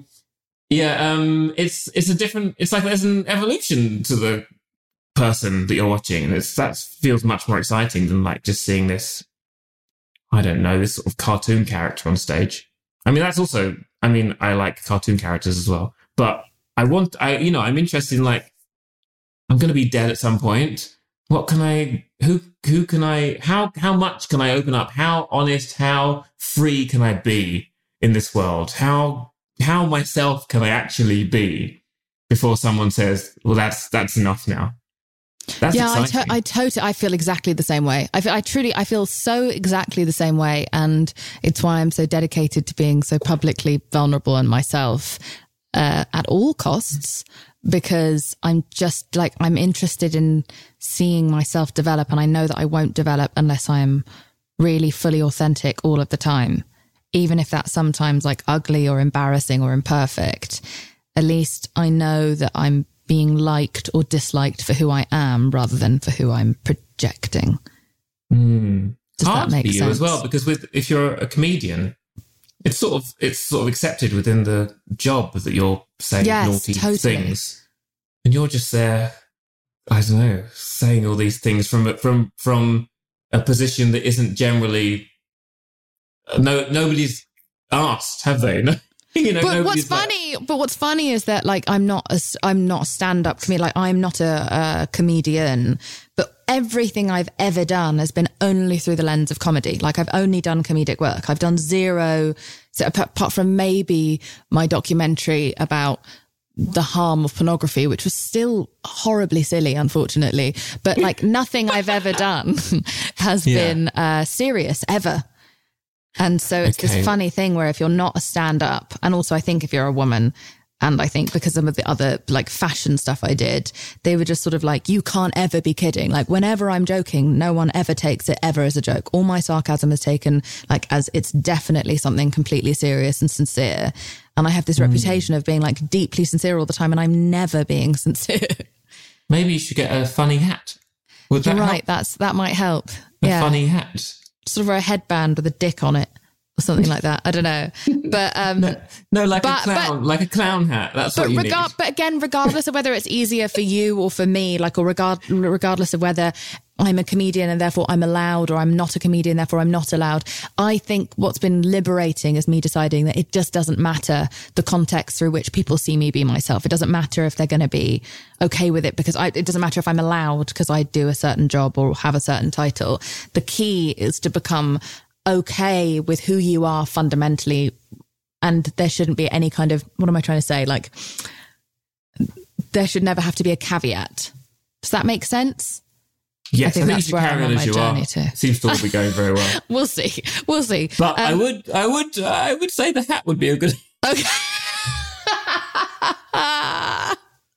Speaker 3: It's a different. It's like there's an evolution to the person that you're watching, and that feels much more exciting than like just seeing this. I don't know, this sort of cartoon character on stage. I mean, that's also. I mean, I like cartoon characters as well, but I'm interested in like, I'm going to be dead at some point. What can I? Who can I? How much can I open up? How honest? How free can I be in this world? How myself can I actually be before someone says, well, that's enough now? That's exciting.
Speaker 4: I feel exactly the same way. I feel so exactly the same way. And it's why I'm so dedicated to being so publicly vulnerable and myself at all costs, because I'm just like, I'm interested in seeing myself develop. And I know that I won't develop unless I'm really fully authentic all of the time. Even if that's sometimes like ugly or embarrassing or imperfect, at least I know that I'm being liked or disliked for who I am rather than for who I'm projecting.
Speaker 3: Does
Speaker 4: that make sense?
Speaker 3: You as well, because if you're a comedian, it's sort of accepted within the job that you're saying naughty things, and you're just there, I don't know, saying all these things from a position that isn't generally. Nobody's asked, have they? No,
Speaker 4: but what's funny is that like I'm not a stand-up comedian. Like I'm not a comedian, but everything I've ever done has been only through the lens of comedy. Like I've only done comedic work. I've done zero, so apart from maybe my documentary about the harm of pornography, which was still horribly silly, unfortunately. But like nothing I've ever done has been serious ever. And so it's this funny thing where if you're not a stand-up, and also I think if you're a woman, and I think because some of the other like fashion stuff I did, they were just sort of like, you can't ever be kidding. Like whenever I'm joking, no one ever takes it ever as a joke. All my sarcasm is taken like as it's definitely something completely serious and sincere. And I have this reputation of being like deeply sincere all the time, and I'm never being sincere.
Speaker 3: Maybe you should get a funny hat. Would that help?
Speaker 4: That might help.
Speaker 3: A funny hat.
Speaker 4: Sort of a headband with a dick on it or something like that. I don't know. But
Speaker 3: like a clown hat. That's what you need.
Speaker 4: But again, regardless of whether it's easier for you or for me, like, or regardless of whether I'm a comedian and therefore I'm allowed, or I'm not a comedian, therefore I'm not allowed. I think what's been liberating is me deciding that it just doesn't matter the context through which people see me be myself. It doesn't matter if they're going to be okay with it because it doesn't matter if I'm allowed because I do a certain job or have a certain title. The key is to become okay with who you are fundamentally. And there shouldn't be any kind of, what am I trying to say? Like, there should never have to be a caveat. Does that make sense?
Speaker 3: Yes, I think you should carry on as you are. Seems to all be going very well.
Speaker 4: We'll see.
Speaker 3: But I would say the hat would be a good.
Speaker 4: Okay.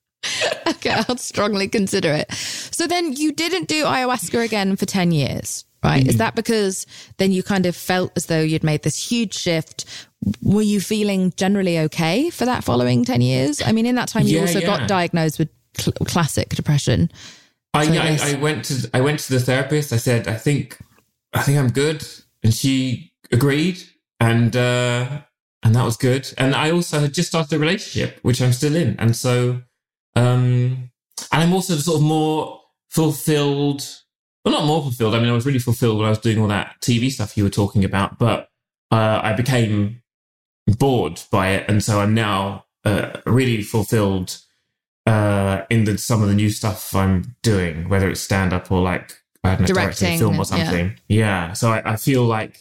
Speaker 4: Okay, I'll strongly consider it. So then you didn't do ayahuasca again for 10 years. right? Is that because then you kind of felt as though you'd made this huge shift? Were you feeling generally okay for that following 10 years? I mean, in that time, you also got diagnosed with classic depression.
Speaker 3: I went to the therapist. I said, I think I'm good. And she agreed. And that was good. And I also had just started a relationship, which I'm still in. And so, and I'm also sort of more fulfilled. Well, not more fulfilled. I mean, I was really fulfilled when I was doing all that TV stuff you were talking about, but I became bored by it. And so I'm now really fulfilled in some of the new stuff I'm doing, whether it's stand-up or like, I don't know, directing a film or something. Yeah. So I feel like,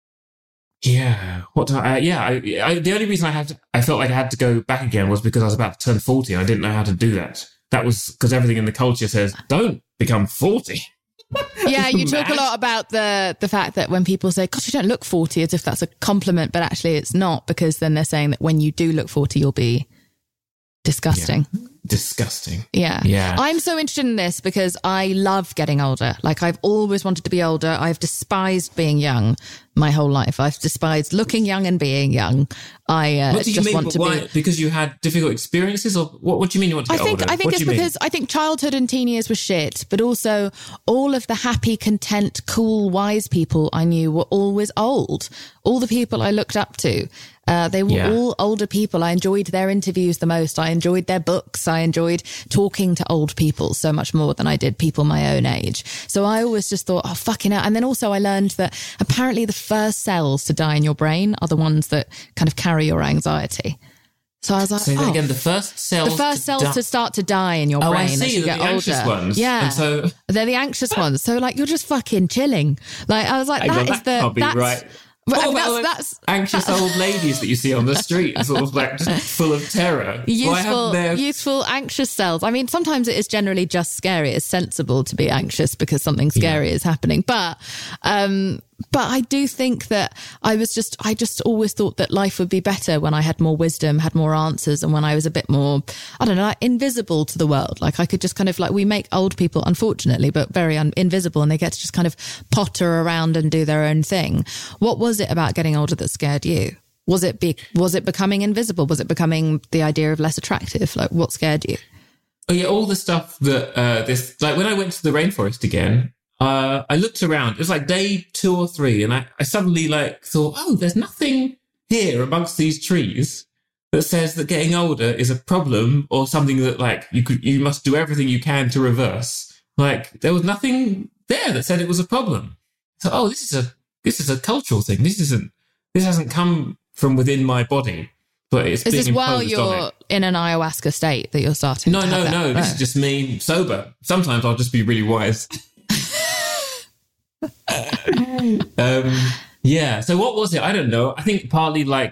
Speaker 3: the only reason I felt like I had to go back again was because I was about to turn 40 and I didn't know how to do that. That was because everything in the culture says, don't become 40.
Speaker 4: Yeah, you talk a lot about the fact that when people say, gosh, you don't look 40, as if that's a compliment, but actually it's not, because then they're saying that when you do look 40, you'll be disgusting.
Speaker 3: Yeah. Disgusting.
Speaker 4: Yeah. I'm so interested in this because I love getting older. Like, I've always wanted to be older. I've despised being young my whole life. I've despised looking young and being young.
Speaker 3: What do you mean? Because you had difficult experiences, or what do you mean you want to get older?
Speaker 4: I think it's because I think childhood and teen years were shit, but also all of the happy, content, cool, wise people I knew were always old. All the people I looked up to, they were all older people. I enjoyed their interviews the most. I enjoyed their books. I enjoyed talking to old people so much more than I did people my own age. So I always just thought, oh, fucking hell. And then also I learned that apparently the first cells to die in your brain are the ones that kind of carry your anxiety. So I was like,
Speaker 3: again, the first cells
Speaker 4: to start to die in your brain as you get older.
Speaker 3: Anxious ones.
Speaker 4: Yeah.
Speaker 3: And so
Speaker 4: they're the anxious ones. So like, you're just fucking chilling. Like, I was like, that's
Speaker 3: right. What about that's anxious old ladies that you see on the street, sort of like just full of terror?
Speaker 4: Youthful, anxious cells. I mean, sometimes it is generally just scary. It's sensible to be anxious because something scary is happening. But I do think that I just always thought that life would be better when I had more wisdom, had more answers, and when I was a bit more, I don't know, like invisible to the world. Like I could just kind of like, we make old people, unfortunately, but very invisible, and they get to just kind of potter around and do their own thing. What was it about getting older that scared you? Was it becoming invisible? Was it becoming the idea of less attractive? Like, what scared you?
Speaker 3: Oh yeah, all the stuff that like when I went to the rainforest again, I looked around. It was like day 2 or 3, and I suddenly like thought, oh, there's nothing here amongst these trees that says that getting older is a problem or something that like you must do everything you can to reverse. Like there was nothing there that said it was a problem. So, oh, this is a cultural thing. This hasn't come from within my body, but it's being imposed on it.
Speaker 4: Is this while you're in an ayahuasca state that you're starting?
Speaker 3: No. This is just me sober. Sometimes I'll just be really wise. So what was it? I don't know. I think partly like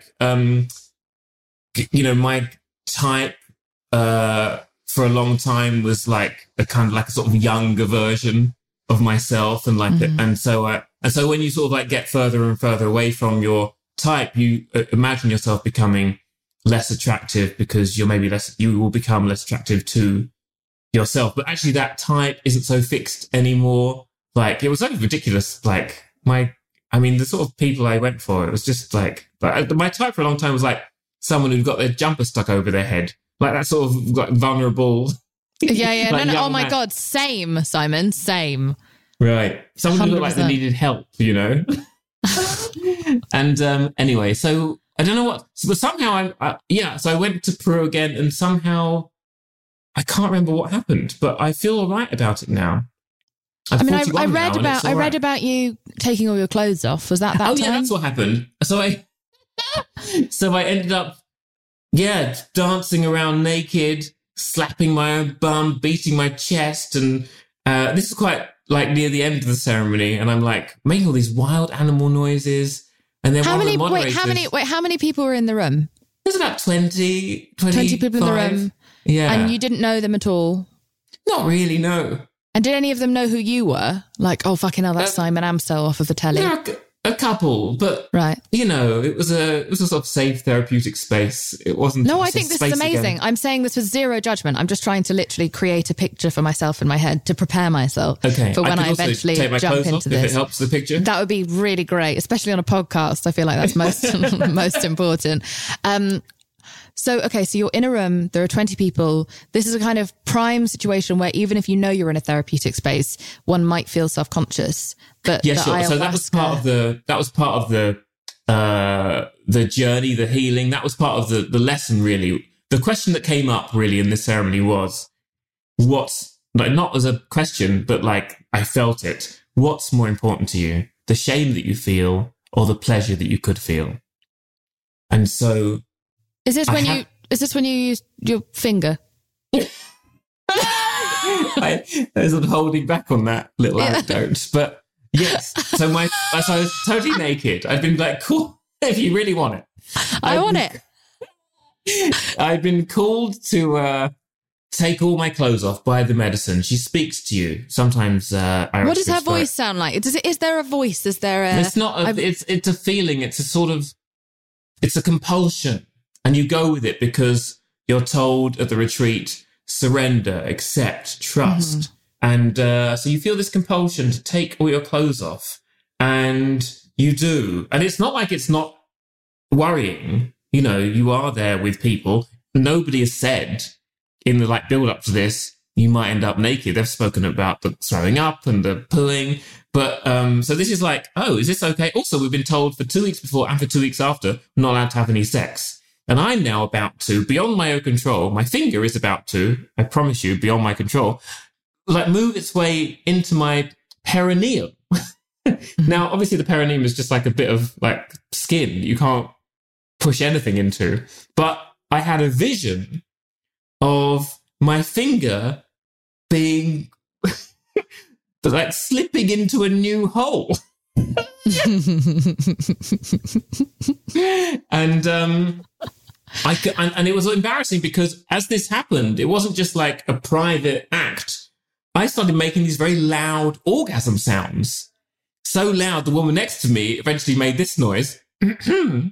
Speaker 3: my type for a long time was like a kind of like a sort of younger version of myself, and like and so when you sort of like get further and further away from your type, you imagine yourself becoming less attractive because you will become less attractive to yourself, but actually that type isn't so fixed anymore. Like, it was like ridiculous. Like, the sort of people I went for, it was just like my type for a long time was like someone who'd got their jumper stuck over their head. Like that sort of like vulnerable.
Speaker 4: Yeah. Like no. Oh my God. Same, Simon. Same.
Speaker 3: Right. Someone 100%. Who looked like they needed help, you know? And anyway, so I don't know what, but somehow so I went to Peru again, and somehow I can't remember what happened, but I feel all right about it now.
Speaker 4: I read about you taking all your clothes off. Was that time?
Speaker 3: Oh yeah, that's what happened. So I ended up, dancing around naked, slapping my own bum, beating my chest, and this is quite like near the end of the ceremony, and I'm like making all these wild animal noises. And then how
Speaker 4: many people were in the room?
Speaker 3: There's about 20
Speaker 4: people in the room.
Speaker 3: Yeah,
Speaker 4: and you didn't know them at all?
Speaker 3: Not really, no.
Speaker 4: And did any of them know who you were? Like, oh, fucking hell, that's Simon Amstel off of the telly.
Speaker 3: A couple, but
Speaker 4: Right.
Speaker 3: you know, it was a sort of safe therapeutic space. It wasn't.
Speaker 4: No, I
Speaker 3: just a
Speaker 4: think this is
Speaker 3: space
Speaker 4: amazing.
Speaker 3: again.
Speaker 4: I'm saying this with zero judgment. I'm just trying to literally create a picture for myself in my head to prepare myself
Speaker 3: Okay,
Speaker 4: for when
Speaker 3: could
Speaker 4: I
Speaker 3: also
Speaker 4: eventually
Speaker 3: take my
Speaker 4: jump
Speaker 3: clothes
Speaker 4: into
Speaker 3: off
Speaker 4: this.
Speaker 3: if it helps the picture.
Speaker 4: That would be really great, especially on a podcast. I feel like that's most important. So you're in a room, there are 20 people. This is a kind of prime situation where even if you know you're in a therapeutic space, one might feel self-conscious. But
Speaker 3: Yeah, sure. So that was part of the journey, the healing. That was part of the lesson, really. The question that came up really in this ceremony was, what's, like, not as a question, but like I felt it. What's more important to you? The shame that you feel or the pleasure that you could feel? And so...
Speaker 4: Is this when you use your finger?
Speaker 3: I was sort of holding back on that little anecdote, but yes. So I was totally naked. I'd been like, cool, if you really want it.
Speaker 4: I want it.
Speaker 3: I'd been called to take all my clothes off by the medicine. She speaks to you. Sometimes
Speaker 4: what does her voice sound like? Is there a voice? Is there a...
Speaker 3: It's not it's a feeling. It's a sort of... It's a compulsion. And you go with it because you're told at the retreat, surrender, accept, trust. And so you feel this compulsion to take all your clothes off. And you do. And it's not like it's not worrying. You know, you are there with people. Nobody has said in the build up to this, you might end up naked. They've spoken about the throwing up and the pooing. But so this is like, oh, is this okay? Also, we've been told for 2 weeks before and for 2 weeks after, not allowed to have any sex. And I'm now about to, beyond my own control, my finger is about to, I promise you, beyond my control, move its way into my perineum. Now, obviously the perineum is just like a bit of skin you can't push anything into. But I had a vision of my finger being slipping into a new hole. And and it was embarrassing because as this happened, it wasn't just like a private act. I started making these very loud orgasm sounds. So loud, the woman next to me eventually made this noise. And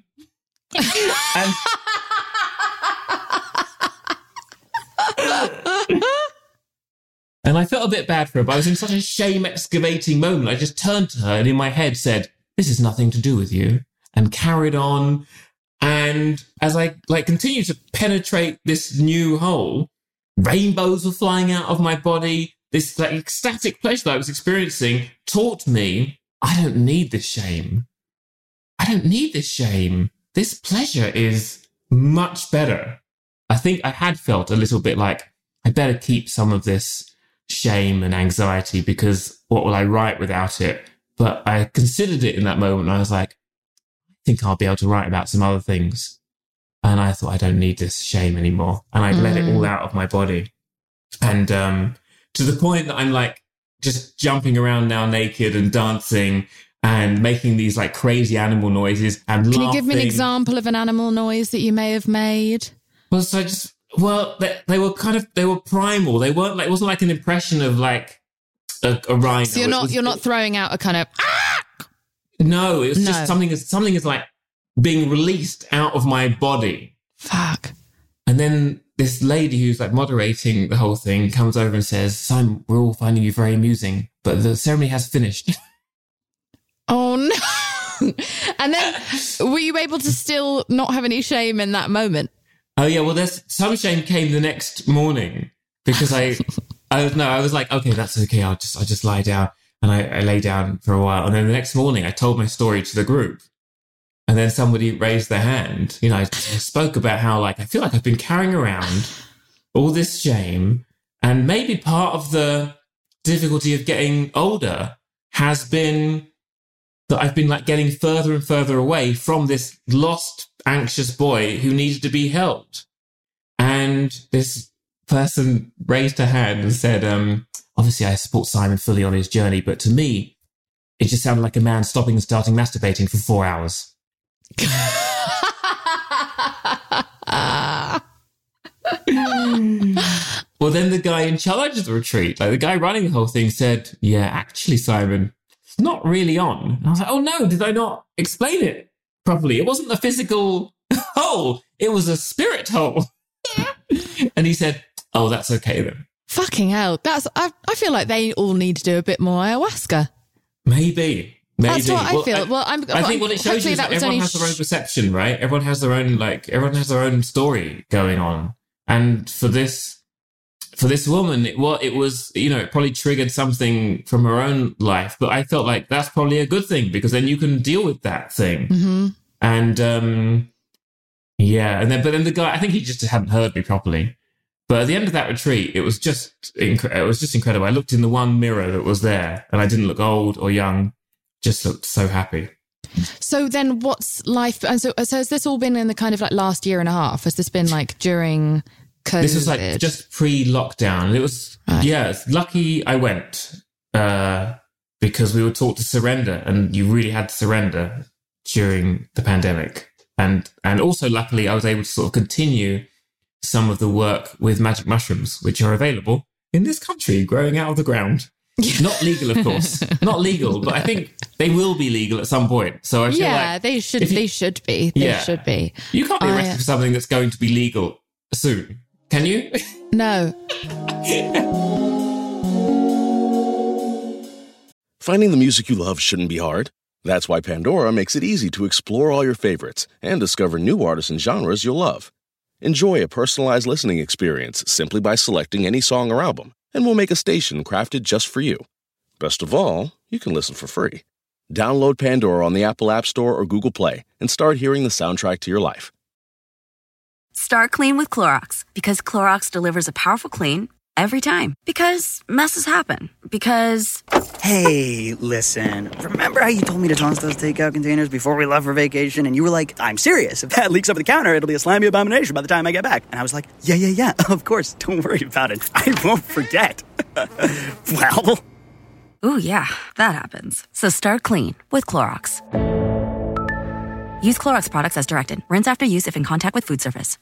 Speaker 3: I felt a bit bad for her, but I was in such a shame-excavating moment. I just turned to her and in my head said, this is nothing to do with you, and carried on. And as I continued to penetrate this new hole, rainbows were flying out of my body. This ecstatic pleasure that I was experiencing taught me, I don't need this shame. I don't need this shame. This pleasure is much better. I think I had felt a little bit like, I better keep some of this shame and anxiety because what will I write without it? But I considered it in that moment and I was like, I think I'll be able to write about some other things. And I thought, I don't need this shame anymore. And I let it all out of my body. And to the point that I'm just jumping around now naked and dancing and making these crazy animal noises and laughing.
Speaker 4: Can you give me an example of an animal noise that you may have made?
Speaker 3: Well, they were primal. They weren't it wasn't like an impression of a rhino.
Speaker 4: So you're not throwing out a kind of
Speaker 3: No, it was just something is being released out of my body.
Speaker 4: Fuck.
Speaker 3: And then this lady who's moderating the whole thing comes over and says, Simon, we're all finding you very amusing, but the ceremony has finished.
Speaker 4: Oh no. And then were you able to still not have any shame in that moment?
Speaker 3: Oh yeah, well there's some shame came the next morning because I was like, okay, that's okay. I'll just lie down. And I lay down for a while. And then the next morning I told my story to the group. And then somebody raised their hand. I spoke about how I feel like I've been carrying around all this shame. And maybe part of the difficulty of getting older has been that I've been getting further and further away from this lost, anxious boy who needed to be held. And this person raised her hand and said, obviously I support Simon fully on his journey, but to me, it just sounded like a man stopping and starting masturbating for 4 hours. Well, then the guy in charge of the retreat, the guy running the whole thing said, yeah, actually, Simon, it's not really on. And I was like, oh no, did I not explain it properly? It wasn't a physical hole. It was a spirit hole. And he said, oh, that's okay then.
Speaker 4: Fucking hell. I feel like they all need to do a bit more ayahuasca.
Speaker 3: Maybe.
Speaker 4: That's what I feel.
Speaker 3: I think what it shows you is that everyone has their own perception, right? Everyone has their own story going on. And for this woman, it was, it probably triggered something from her own life. But I felt like that's probably a good thing, because then you can deal with that thing.
Speaker 4: Mm-hmm.
Speaker 3: And but then the guy, I think he just hadn't heard me properly. But at the end of that retreat, it was just incredible. I looked in the one mirror that was there, and I didn't look old or young. Just looked so happy.
Speaker 4: So then what's life? And so has this all been in the kind of like last year and a half? Has this been like during COVID?
Speaker 3: This was like just pre-lockdown. It was, it's lucky I went because we were taught to surrender, and you really had to surrender during the pandemic. And also luckily I was able to sort of continue some of the work with magic mushrooms, which are available in this country, growing out of the ground. Not legal, of course. Not legal, but I think they will be legal at some point. So I feel like
Speaker 4: they should be. They should be.
Speaker 3: You can't be arrested for something that's going to be legal soon, can you?
Speaker 4: No.
Speaker 6: Finding the music you love shouldn't be hard. That's why Pandora makes it easy to explore all your favorites and discover new artists and genres you'll love. Enjoy a personalized listening experience simply by selecting any song or album, and we'll make a station crafted just for you. Best of all, you can listen for free. Download Pandora on the Apple App Store or Google Play and start hearing the soundtrack to your life.
Speaker 2: Start clean with Clorox, because Clorox delivers a powerful clean every time. Because messes happen. Because...
Speaker 7: Hey, listen. Remember how you told me to toss those takeout containers before we left for vacation? And you were like, I'm serious. If that leaks over the counter, it'll be a slimy abomination by the time I get back. And I was like, yeah, of course. Don't worry about it. I won't forget. Well...
Speaker 2: Ooh, yeah, that happens. So start clean with Clorox. Use Clorox products as directed. Rinse after use if in contact with food surface.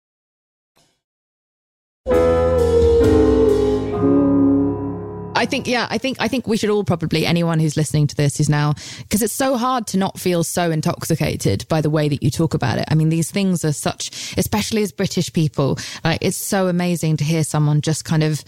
Speaker 4: I think we should all probably, anyone who's listening to this is now, because it's so hard to not feel so intoxicated by the way that you talk about it. I mean, these things are such, especially as British people, like it's so amazing to hear someone just kind of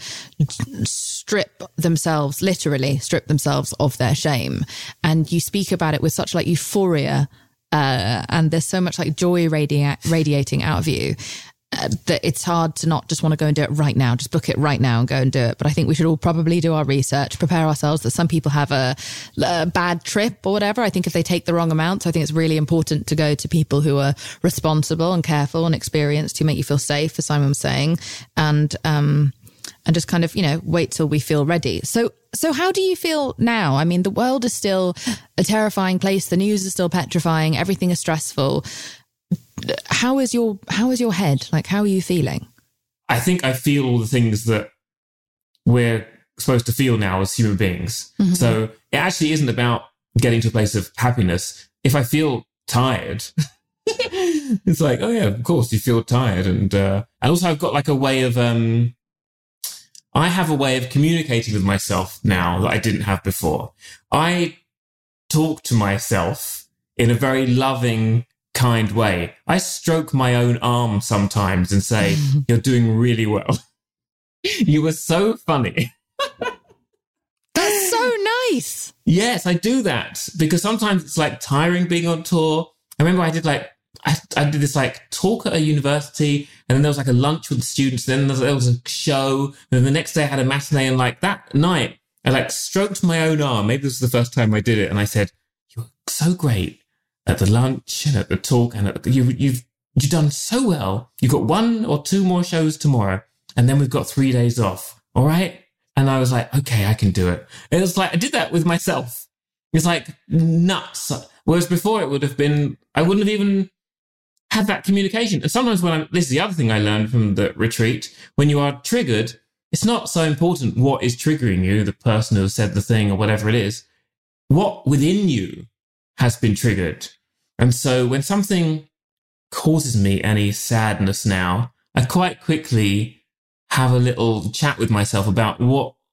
Speaker 4: literally strip themselves of their shame. And you speak about it with such like euphoria, and there's so much like joy radiating out of you. That it's hard to not just want to go and do it right now, just book it right now and go and do it. But I think we should all probably do our research, prepare ourselves that some people have a bad trip or whatever. I think if they take the wrong amounts, I think it's really important to go to people who are responsible and careful and experienced, who make you feel safe, as Simon was saying, and just kind of, wait till we feel ready. So how do you feel now? I mean, the world is still a terrifying place. The news is still petrifying. Everything is stressful. How is your head? Like, how are you feeling?
Speaker 3: I think I feel all the things that we're supposed to feel now as human beings. Mm-hmm. So it actually isn't about getting to a place of happiness. If I feel tired, it's like, oh yeah, of course you feel tired. And also I've got like a way of, I have a way of communicating with myself now that I didn't have before. I talk to myself in a very loving, kind way. I stroke my own arm sometimes and say, you're doing really well. You were so funny.
Speaker 4: That's so nice.
Speaker 3: Yes, I do that because sometimes it's like tiring being on tour. I remember I did did this like talk at a university, and then there was like a lunch with the students, then there was a show, and then the next day I had a matinee, and like that night I like stroked my own arm. Maybe this was the first time I did it, and I said, you're so great at the lunch and at the talk, and you've done so well. You've got 1 or 2 more shows tomorrow, and then we've got 3 days off. All right. And I was like, okay, I can do it. And it was like, I did that with myself. It's like nuts. Whereas before it would have been, I wouldn't have even had that communication. And sometimes this is the other thing I learned from the retreat, when you are triggered, it's not so important what is triggering you, the person who said the thing or whatever it is, what within you has been triggered. And so when something causes me any sadness now, I quite quickly have a little chat with myself about what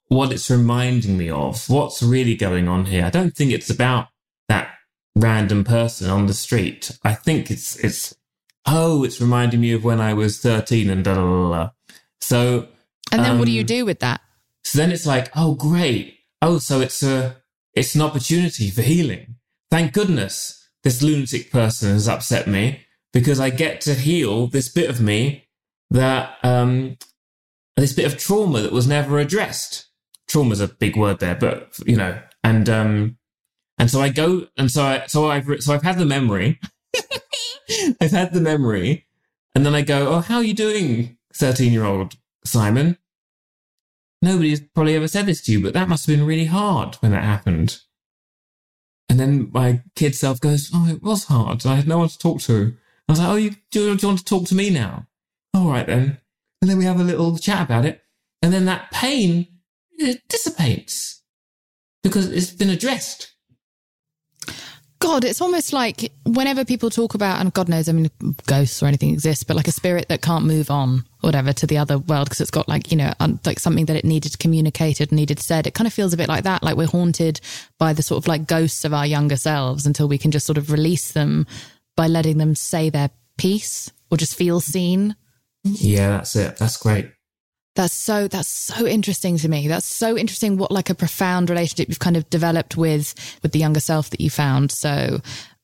Speaker 3: what it's reminding me of, what's really going on here. I don't think it's about that random person on the street. I think it's reminding me of when I was 13 and da da da da. So,
Speaker 4: and then what do you do with that?
Speaker 3: So then it's like, oh, great. Oh, so it's an opportunity for healing. Thank goodness this lunatic person has upset me, because I get to heal this bit of me that, this bit of trauma that was never addressed. Trauma's a big word there, but, you know, and so I go, and so I've had the memory. I've had the memory, and then I go, oh, how are you doing, 13-year-old Simon? Nobody's probably ever said this to you, but that must have been really hard when that happened. And then my kid self goes, oh, it was hard. I had no one to talk to. I was like, oh, do you want to talk to me now? All right, then. And then we have a little chat about it. And then that pain, it dissipates because it's been addressed.
Speaker 4: God, it's almost like whenever people talk about, and God knows, I mean, ghosts or anything exists, but like a spirit that can't move on or whatever to the other world because it's got like, you know, like something that it needed communicated, needed said. It kind of feels a bit like that, like we're haunted by the sort of like ghosts of our younger selves until we can just sort of release them by letting them say their piece or just feel seen.
Speaker 3: Yeah, that's it. That's great.
Speaker 4: That's so interesting to me. That's so interesting what like a profound relationship you've kind of developed with the younger self that you found. So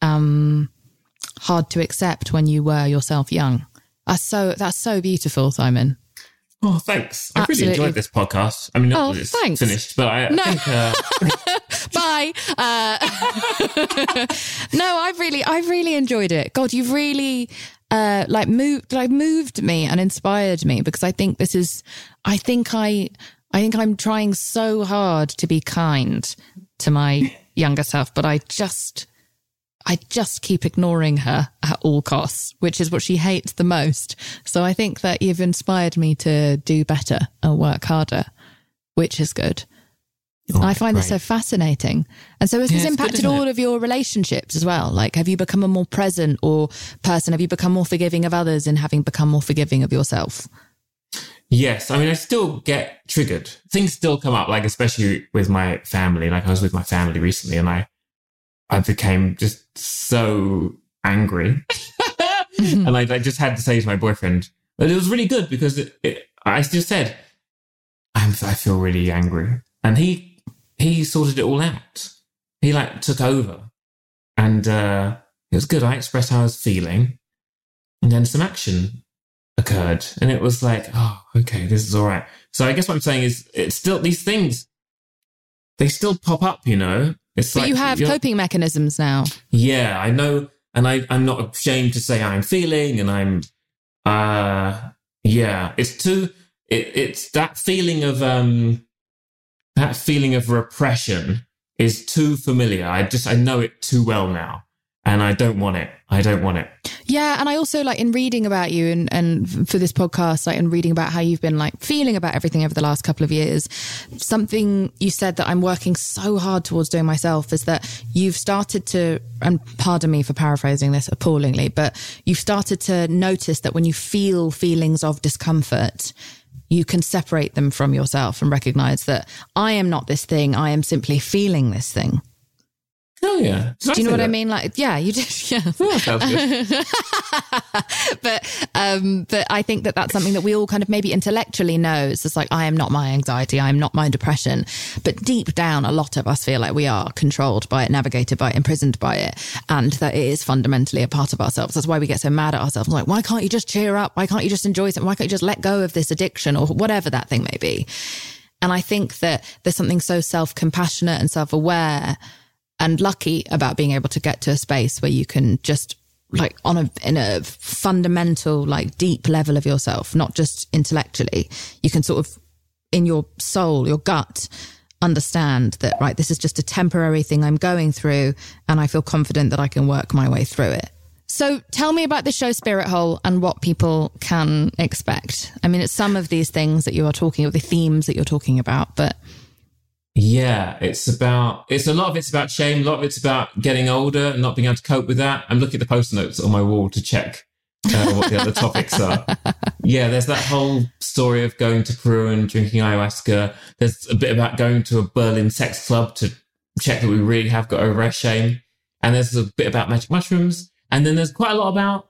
Speaker 4: hard to accept when you were yourself young. That's so beautiful, Simon.
Speaker 3: Oh, thanks. I really enjoyed this podcast. I mean, not that it's finished, but I think...
Speaker 4: Bye. No, I've really enjoyed it. God, you've really... moved me and inspired me, because I think I'm trying so hard to be kind to my younger self, but I just keep ignoring her at all costs, which is what she hates the most. So I think that you've inspired me to do better and work harder, which is good.
Speaker 3: Oh,
Speaker 4: I find this so fascinating. And so has this impacted all of your relationships as well? Like, have you become a more present person? Have you become more forgiving of others and having become more forgiving of yourself?
Speaker 3: Yes. I mean, I still get triggered. Things still come up, like especially with my family. Like I was with my family recently and I became just so angry. And I just had to say to my boyfriend, but it was really good because I just said, I feel really angry. And he sorted it all out. He took over, and it was good. I expressed how I was feeling, and then some action occurred, and it was like, oh, okay, this is all right. So I guess what I'm saying is, it's still these things. They still pop up, you know. But
Speaker 4: you have coping mechanisms now.
Speaker 3: Yeah, I know, and I'm not ashamed to say how I'm feeling, and I'm, yeah. It's that feeling of That feeling of repression is too familiar. I know it too well now, and I don't want it.
Speaker 4: Yeah. And I also in reading about you and for this podcast, and reading about how you've been feeling about everything over the last couple of years, something you said that I'm working so hard towards doing myself is that you've started to, and pardon me for paraphrasing this appallingly, but you've started to notice that when you feel feelings of discomfort, you can separate them from yourself and recognize that I am not this thing. I am simply feeling this thing.
Speaker 3: Oh, yeah.
Speaker 4: Do you know what I mean? Yeah, you did. Yeah.
Speaker 3: Oh, that sounds good.
Speaker 4: But I think that that's something that we all kind of maybe intellectually know. It's just I am not my anxiety. I am not my depression. But deep down, a lot of us feel like we are controlled by it, navigated by it, imprisoned by it. And that it is fundamentally a part of ourselves. That's why we get so mad at ourselves. Why can't you just cheer up? Why can't you just enjoy something? Why can't you just let go of this addiction or whatever that thing may be? And I think that there's something so self-compassionate and self-aware and lucky about being able to get to a space where you can just in a fundamental, deep level of yourself, not just intellectually, you can sort of in your soul, your gut, understand that, right, this is just a temporary thing I'm going through, and I feel confident that I can work my way through it. So tell me about the show Spirit Hole and what people can expect. I mean, it's some of these things that you are talking about, the themes that you're talking about, but...
Speaker 3: Yeah, it's a lot of it's about shame. A lot of it's about getting older and not being able to cope with that. I'm looking at the post-it notes on my wall to check what the other topics are. Yeah, there's that whole story of going to Peru and drinking ayahuasca. There's a bit about going to a Berlin sex club to check that we really have got over our shame. And there's a bit about magic mushrooms. And then there's quite a lot about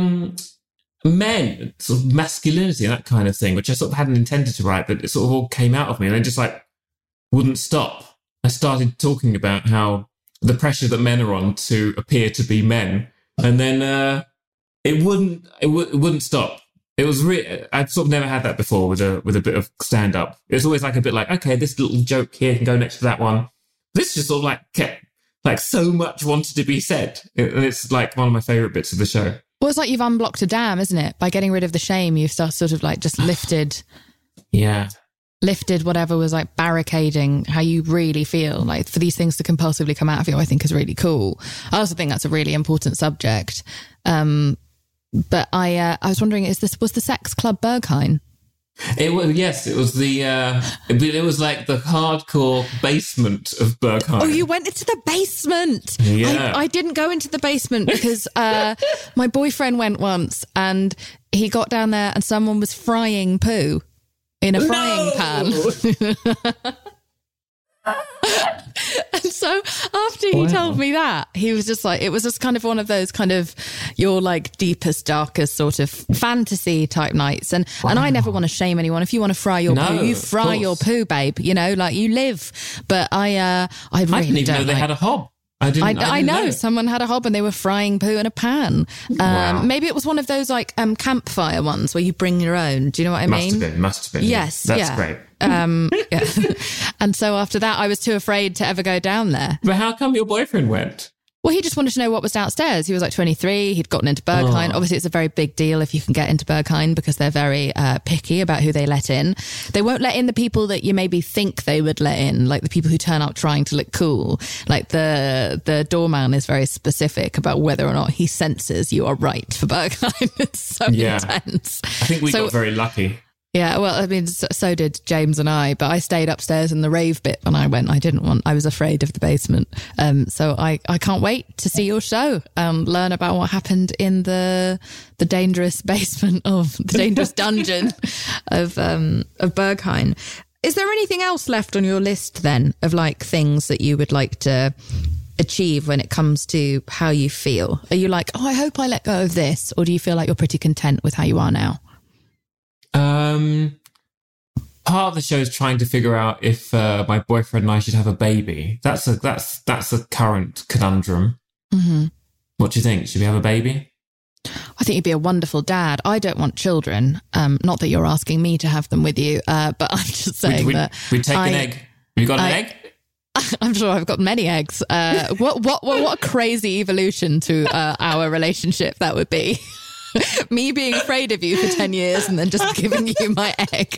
Speaker 3: men, sort of masculinity and that kind of thing, which I sort of hadn't intended to write, but it sort of all came out of me and I just like wouldn't stop. I started talking about how the pressure that men are on to appear to be men. And then it wouldn't stop. It was really, I'd sort of never had that before with a bit of stand up. It was always like a bit like, okay, this little joke here can go next to that one. This just sort of like kept, like so much wanted to be said. It's like one of my favourite bits of the show.
Speaker 5: Well, it's like you've unblocked a dam, isn't it? By getting rid of the shame, you've sort of like just lifted whatever was like barricading how you really feel. Like for these things to compulsively come out of you, I think is really cool. I also think that's a really important subject. But I was wondering, was the sex club Berghain?
Speaker 3: It was, yes, it was it was like the hardcore basement of Berghain.
Speaker 5: Oh, you went into the basement.
Speaker 3: Yeah.
Speaker 5: I didn't go into the basement because my boyfriend went once and he got down there and someone was frying poo in a frying pan. And so after he told me that, he was just like, it was just kind of one of those kind of your like deepest, darkest sort of fantasy type nights. And I never want to shame anyone. If you want to fry your poo, you fry your poo, babe. You know, like you live. But I really
Speaker 3: didn't even know they had a hob. I
Speaker 5: know someone had a hob and they were frying poo in a pan.
Speaker 3: Wow.
Speaker 5: Maybe it was one of those like campfire ones where you bring your own. Do you know what I mean?
Speaker 3: Must have been.
Speaker 5: Yes,
Speaker 3: that's great.
Speaker 5: Yeah. And so after that, I was too afraid to ever go down there.
Speaker 3: But how come your boyfriend went?
Speaker 5: Well, he just wanted to know what was downstairs. He was like 23. He'd gotten into Berghain. Obviously, it's a very big deal if you can get into Berghain because they're very picky about who they let in. They won't let in the people that you maybe think they would let in, like the people who turn up trying to look cool. Like the doorman is very specific about whether or not he senses you are right for Berghain. It's so intense.
Speaker 3: I think we got very lucky.
Speaker 5: Yeah, well, I mean, so did James and I, but I stayed upstairs in the rave bit when I went. I was afraid of the basement. So I can't wait to see your show and learn about what happened in the dangerous basement of the dangerous dungeon of Berghain. Is there anything else left on your list then of like things that you would like to achieve when it comes to how you feel? Are you like, oh, I hope I let go of this? Or do you feel like you're pretty content with how you are now?
Speaker 3: Part of the show is trying to figure out if my boyfriend and I should have a baby. That's a current conundrum. Mm-hmm. What do you think? Should we have a baby?
Speaker 5: I think you'd be a wonderful dad. I don't want children. Not that you're asking me to have them with you, but I'm just saying that
Speaker 3: we'd take an egg. Have you got an egg?
Speaker 5: I'm sure I've got many eggs. What a crazy evolution to our relationship that would be. Me being afraid of you for 10 years and then just giving you my egg.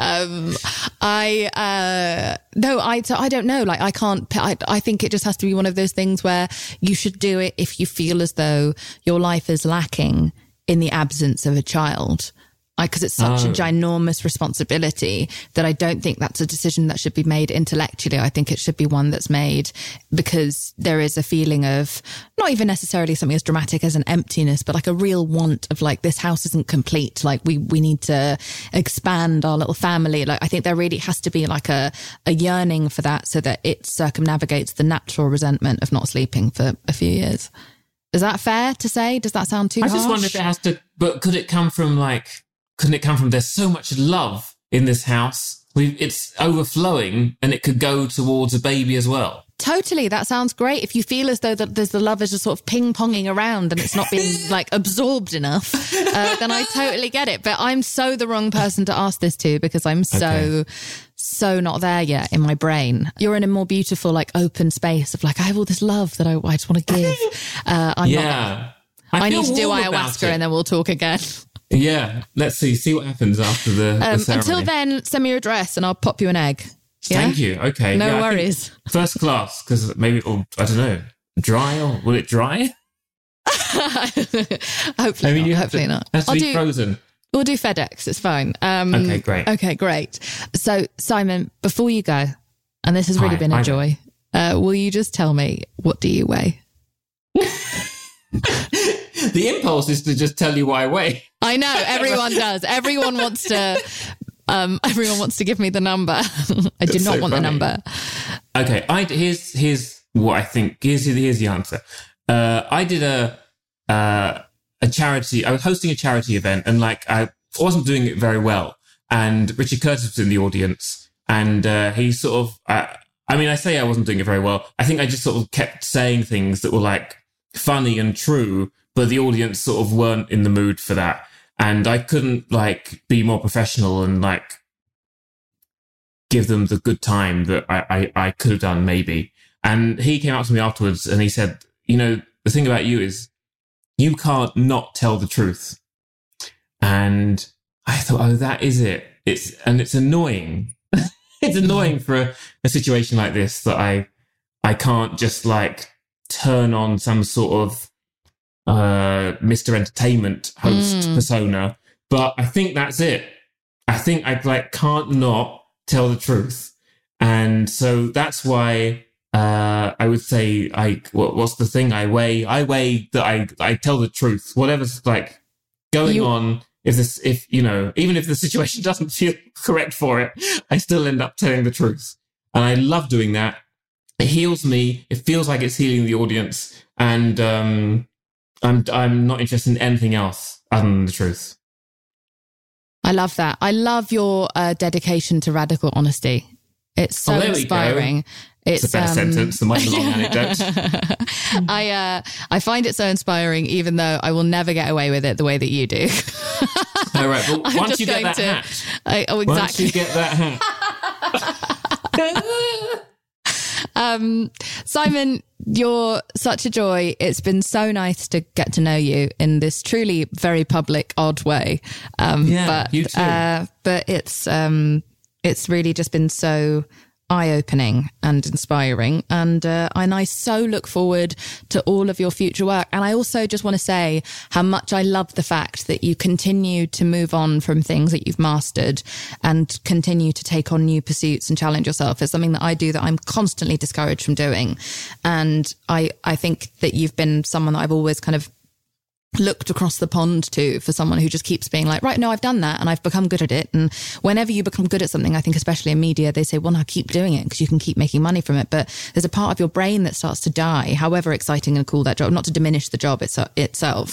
Speaker 5: I don't know. Like I think it just has to be one of those things where you should do it if you feel as though your life is lacking in the absence of a child. Because it's such a ginormous responsibility that I don't think that's a decision that should be made intellectually. I think it should be one that's made because there is a feeling of not even necessarily something as dramatic as an emptiness, but like a real want of like, this house isn't complete. Like we need to expand our little family. Like I think there really has to be like a yearning for that so that it circumnavigates the natural resentment of not sleeping for a few years. Is that fair to say? Does that sound too harsh?
Speaker 3: I just wonder if it has to, but couldn't it come from there's so much love in this house. It's overflowing and it could go towards a baby as well.
Speaker 5: Totally. That sounds great. If you feel as though there's the love is just sort of ping-ponging around and it's not being like absorbed enough, then I totally get it. But I'm so the wrong person to ask this to because I'm so not there yet in my brain. You're in a more beautiful, like open space of like, I have all this love that I just want to give. I need to do ayahuasca and then we'll talk again.
Speaker 3: Yeah, let's see what happens after the ceremony.
Speaker 5: Until then, send me your address and I'll pop you an egg. Yeah?
Speaker 3: Thank you. Okay.
Speaker 5: No worries.
Speaker 3: First class, because maybe it'll, I don't know, dry or will it dry?
Speaker 5: Hopefully not.
Speaker 3: It has to be frozen.
Speaker 5: We'll do FedEx. It's fine. Okay, great. So, Simon, before you go, and this has really been a joy, will you just tell me, what do you weigh?
Speaker 3: The impulse is to just tell you what I weigh.
Speaker 4: I know, everyone does. Everyone wants to give me the number. I do not want the number.
Speaker 3: Okay, here's what I think. Here's the answer. I did a charity. I was hosting a charity event, and I wasn't doing it very well. And Richard Curtis was in the audience, and he sort of. I say I wasn't doing it very well. I think I just sort of kept saying things that were funny and true, but the audience sort of weren't in the mood for that. And I couldn't be more professional and give them the good time that I could have done maybe. And he came up to me afterwards and he said, the thing about you is you can't not tell the truth. And I thought, oh, that is it. It's annoying. It's annoying for a situation like this that I can't just turn on some sort of Mr. Entertainment host persona. But I think that's it. I think I can't not tell the truth. And so that's why I would say what's the thing I weigh that I tell the truth. Whatever's going on, even if the situation doesn't feel correct for it, I still end up telling the truth. And I love doing that. It heals me. It feels like it's healing the audience. And I'm not interested in anything else other than the truth.
Speaker 4: I love that. I love your dedication to radical honesty. It's so inspiring. It's
Speaker 3: a better sentence than my long anecdote.
Speaker 4: I find it so inspiring, even though I will never get away with it the way that you do.
Speaker 3: All right, but once you get that hat.
Speaker 4: Exactly.
Speaker 3: Once you get that
Speaker 4: hat. Simon, you're such a joy. It's been so nice to get to know you in this truly very public, odd way.
Speaker 3: You too.
Speaker 4: But it's really just been so eye-opening and inspiring, and I so look forward to all of your future work. And I also just want to say how much I love the fact that you continue to move on from things that you've mastered and continue to take on new pursuits and challenge yourself. It's something that I do that I'm constantly discouraged from doing. And I think that you've been someone that I've always kind of looked across the pond to, for someone who just keeps being right, no, I've done that and I've become good at it. And whenever you become good at something, I think especially in media, they say, well, now keep doing it because you can keep making money from it. But there's a part of your brain that starts to die, however exciting and cool that job, not to diminish the job itself.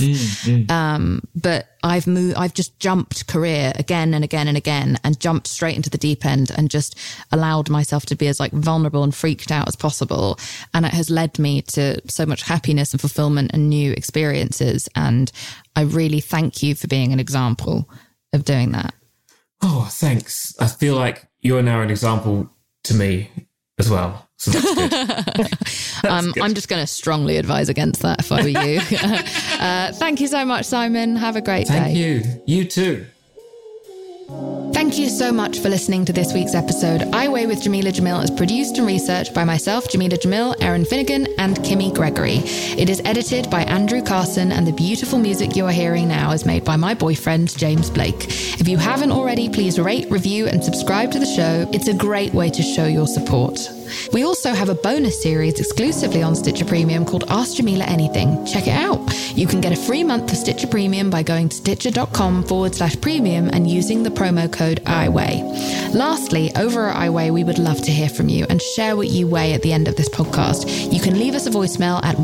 Speaker 4: But I've just jumped career again and again and again, and jumped straight into the deep end and just allowed myself to be as vulnerable and freaked out as possible. And it has led me to so much happiness and fulfillment and new experiences. And I really thank you for being an example of doing that.
Speaker 3: Oh, thanks. I feel like you're now an example to me as well. So that's good.
Speaker 4: Good. I'm just going to strongly advise against that if I were you. Thank you so much, Simon. Have a great day.
Speaker 3: Thank you. You too.
Speaker 4: Thank you so much for listening to this week's episode. I Weigh with Jameela Jamil is produced and researched by myself, Jameela Jamil, Erin Finnegan, and Kimmy Gregory. It is edited by Andrew Carson, and the beautiful music you are hearing now is made by my boyfriend, James Blake. If you haven't already, please rate, review, and subscribe to the show. It's a great way to show your support. We also have a bonus series exclusively on Stitcher Premium called Ask Jameela Anything. Check it out. You can get a free month of Stitcher Premium by going to stitcher.com/premium and using the promo code IWeigh. Lastly, over at IWeigh, we would love to hear from you and share what you weigh at the end of this podcast. You can leave us a voicemail at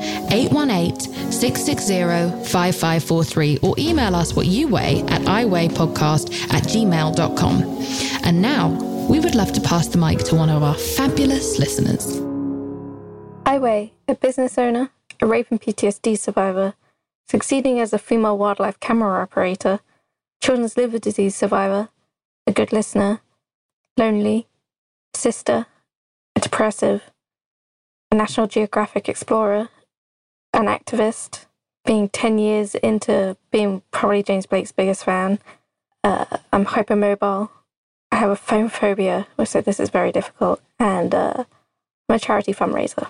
Speaker 4: 1-818-660-5543 or email us what you weigh at iweighpodcast@gmail.com. And now, we would love to pass the mic to one of our fabulous listeners.
Speaker 8: I Weigh, a business owner, a rape and PTSD survivor, succeeding as a female wildlife camera operator, children's liver disease survivor, a good listener, lonely, sister, a depressive, a National Geographic explorer, an activist, being 10 years into being probably James Blake's biggest fan. I'm hypermobile. I have a phone phobia, so this is very difficult, and I'm a charity fundraiser.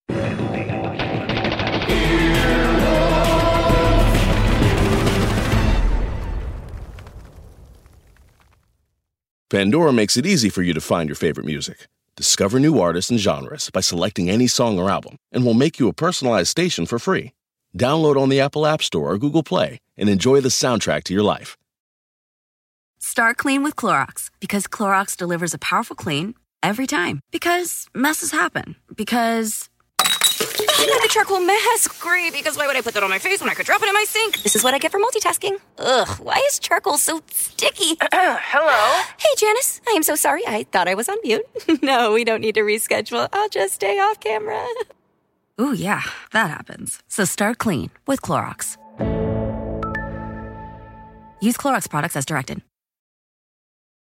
Speaker 6: Pandora makes it easy for you to find your favorite music. Discover new artists and genres by selecting any song or album, and we'll make you a personalized station for free. Download on the Apple App Store or Google Play and enjoy the soundtrack to your life.
Speaker 2: Start clean with Clorox because Clorox delivers a powerful clean every time. Because messes happen. Because I got the charcoal mask. Great, because why would I put that on my face when I could drop it in my sink? This is what I get for multitasking. Ugh, why is charcoal so sticky?
Speaker 9: Hello?
Speaker 2: Hey, Janice. I am so sorry. I thought I was on mute. No, we don't need to reschedule. I'll just stay off camera. Ooh, yeah, that happens. So start clean with Clorox. Use Clorox products as directed.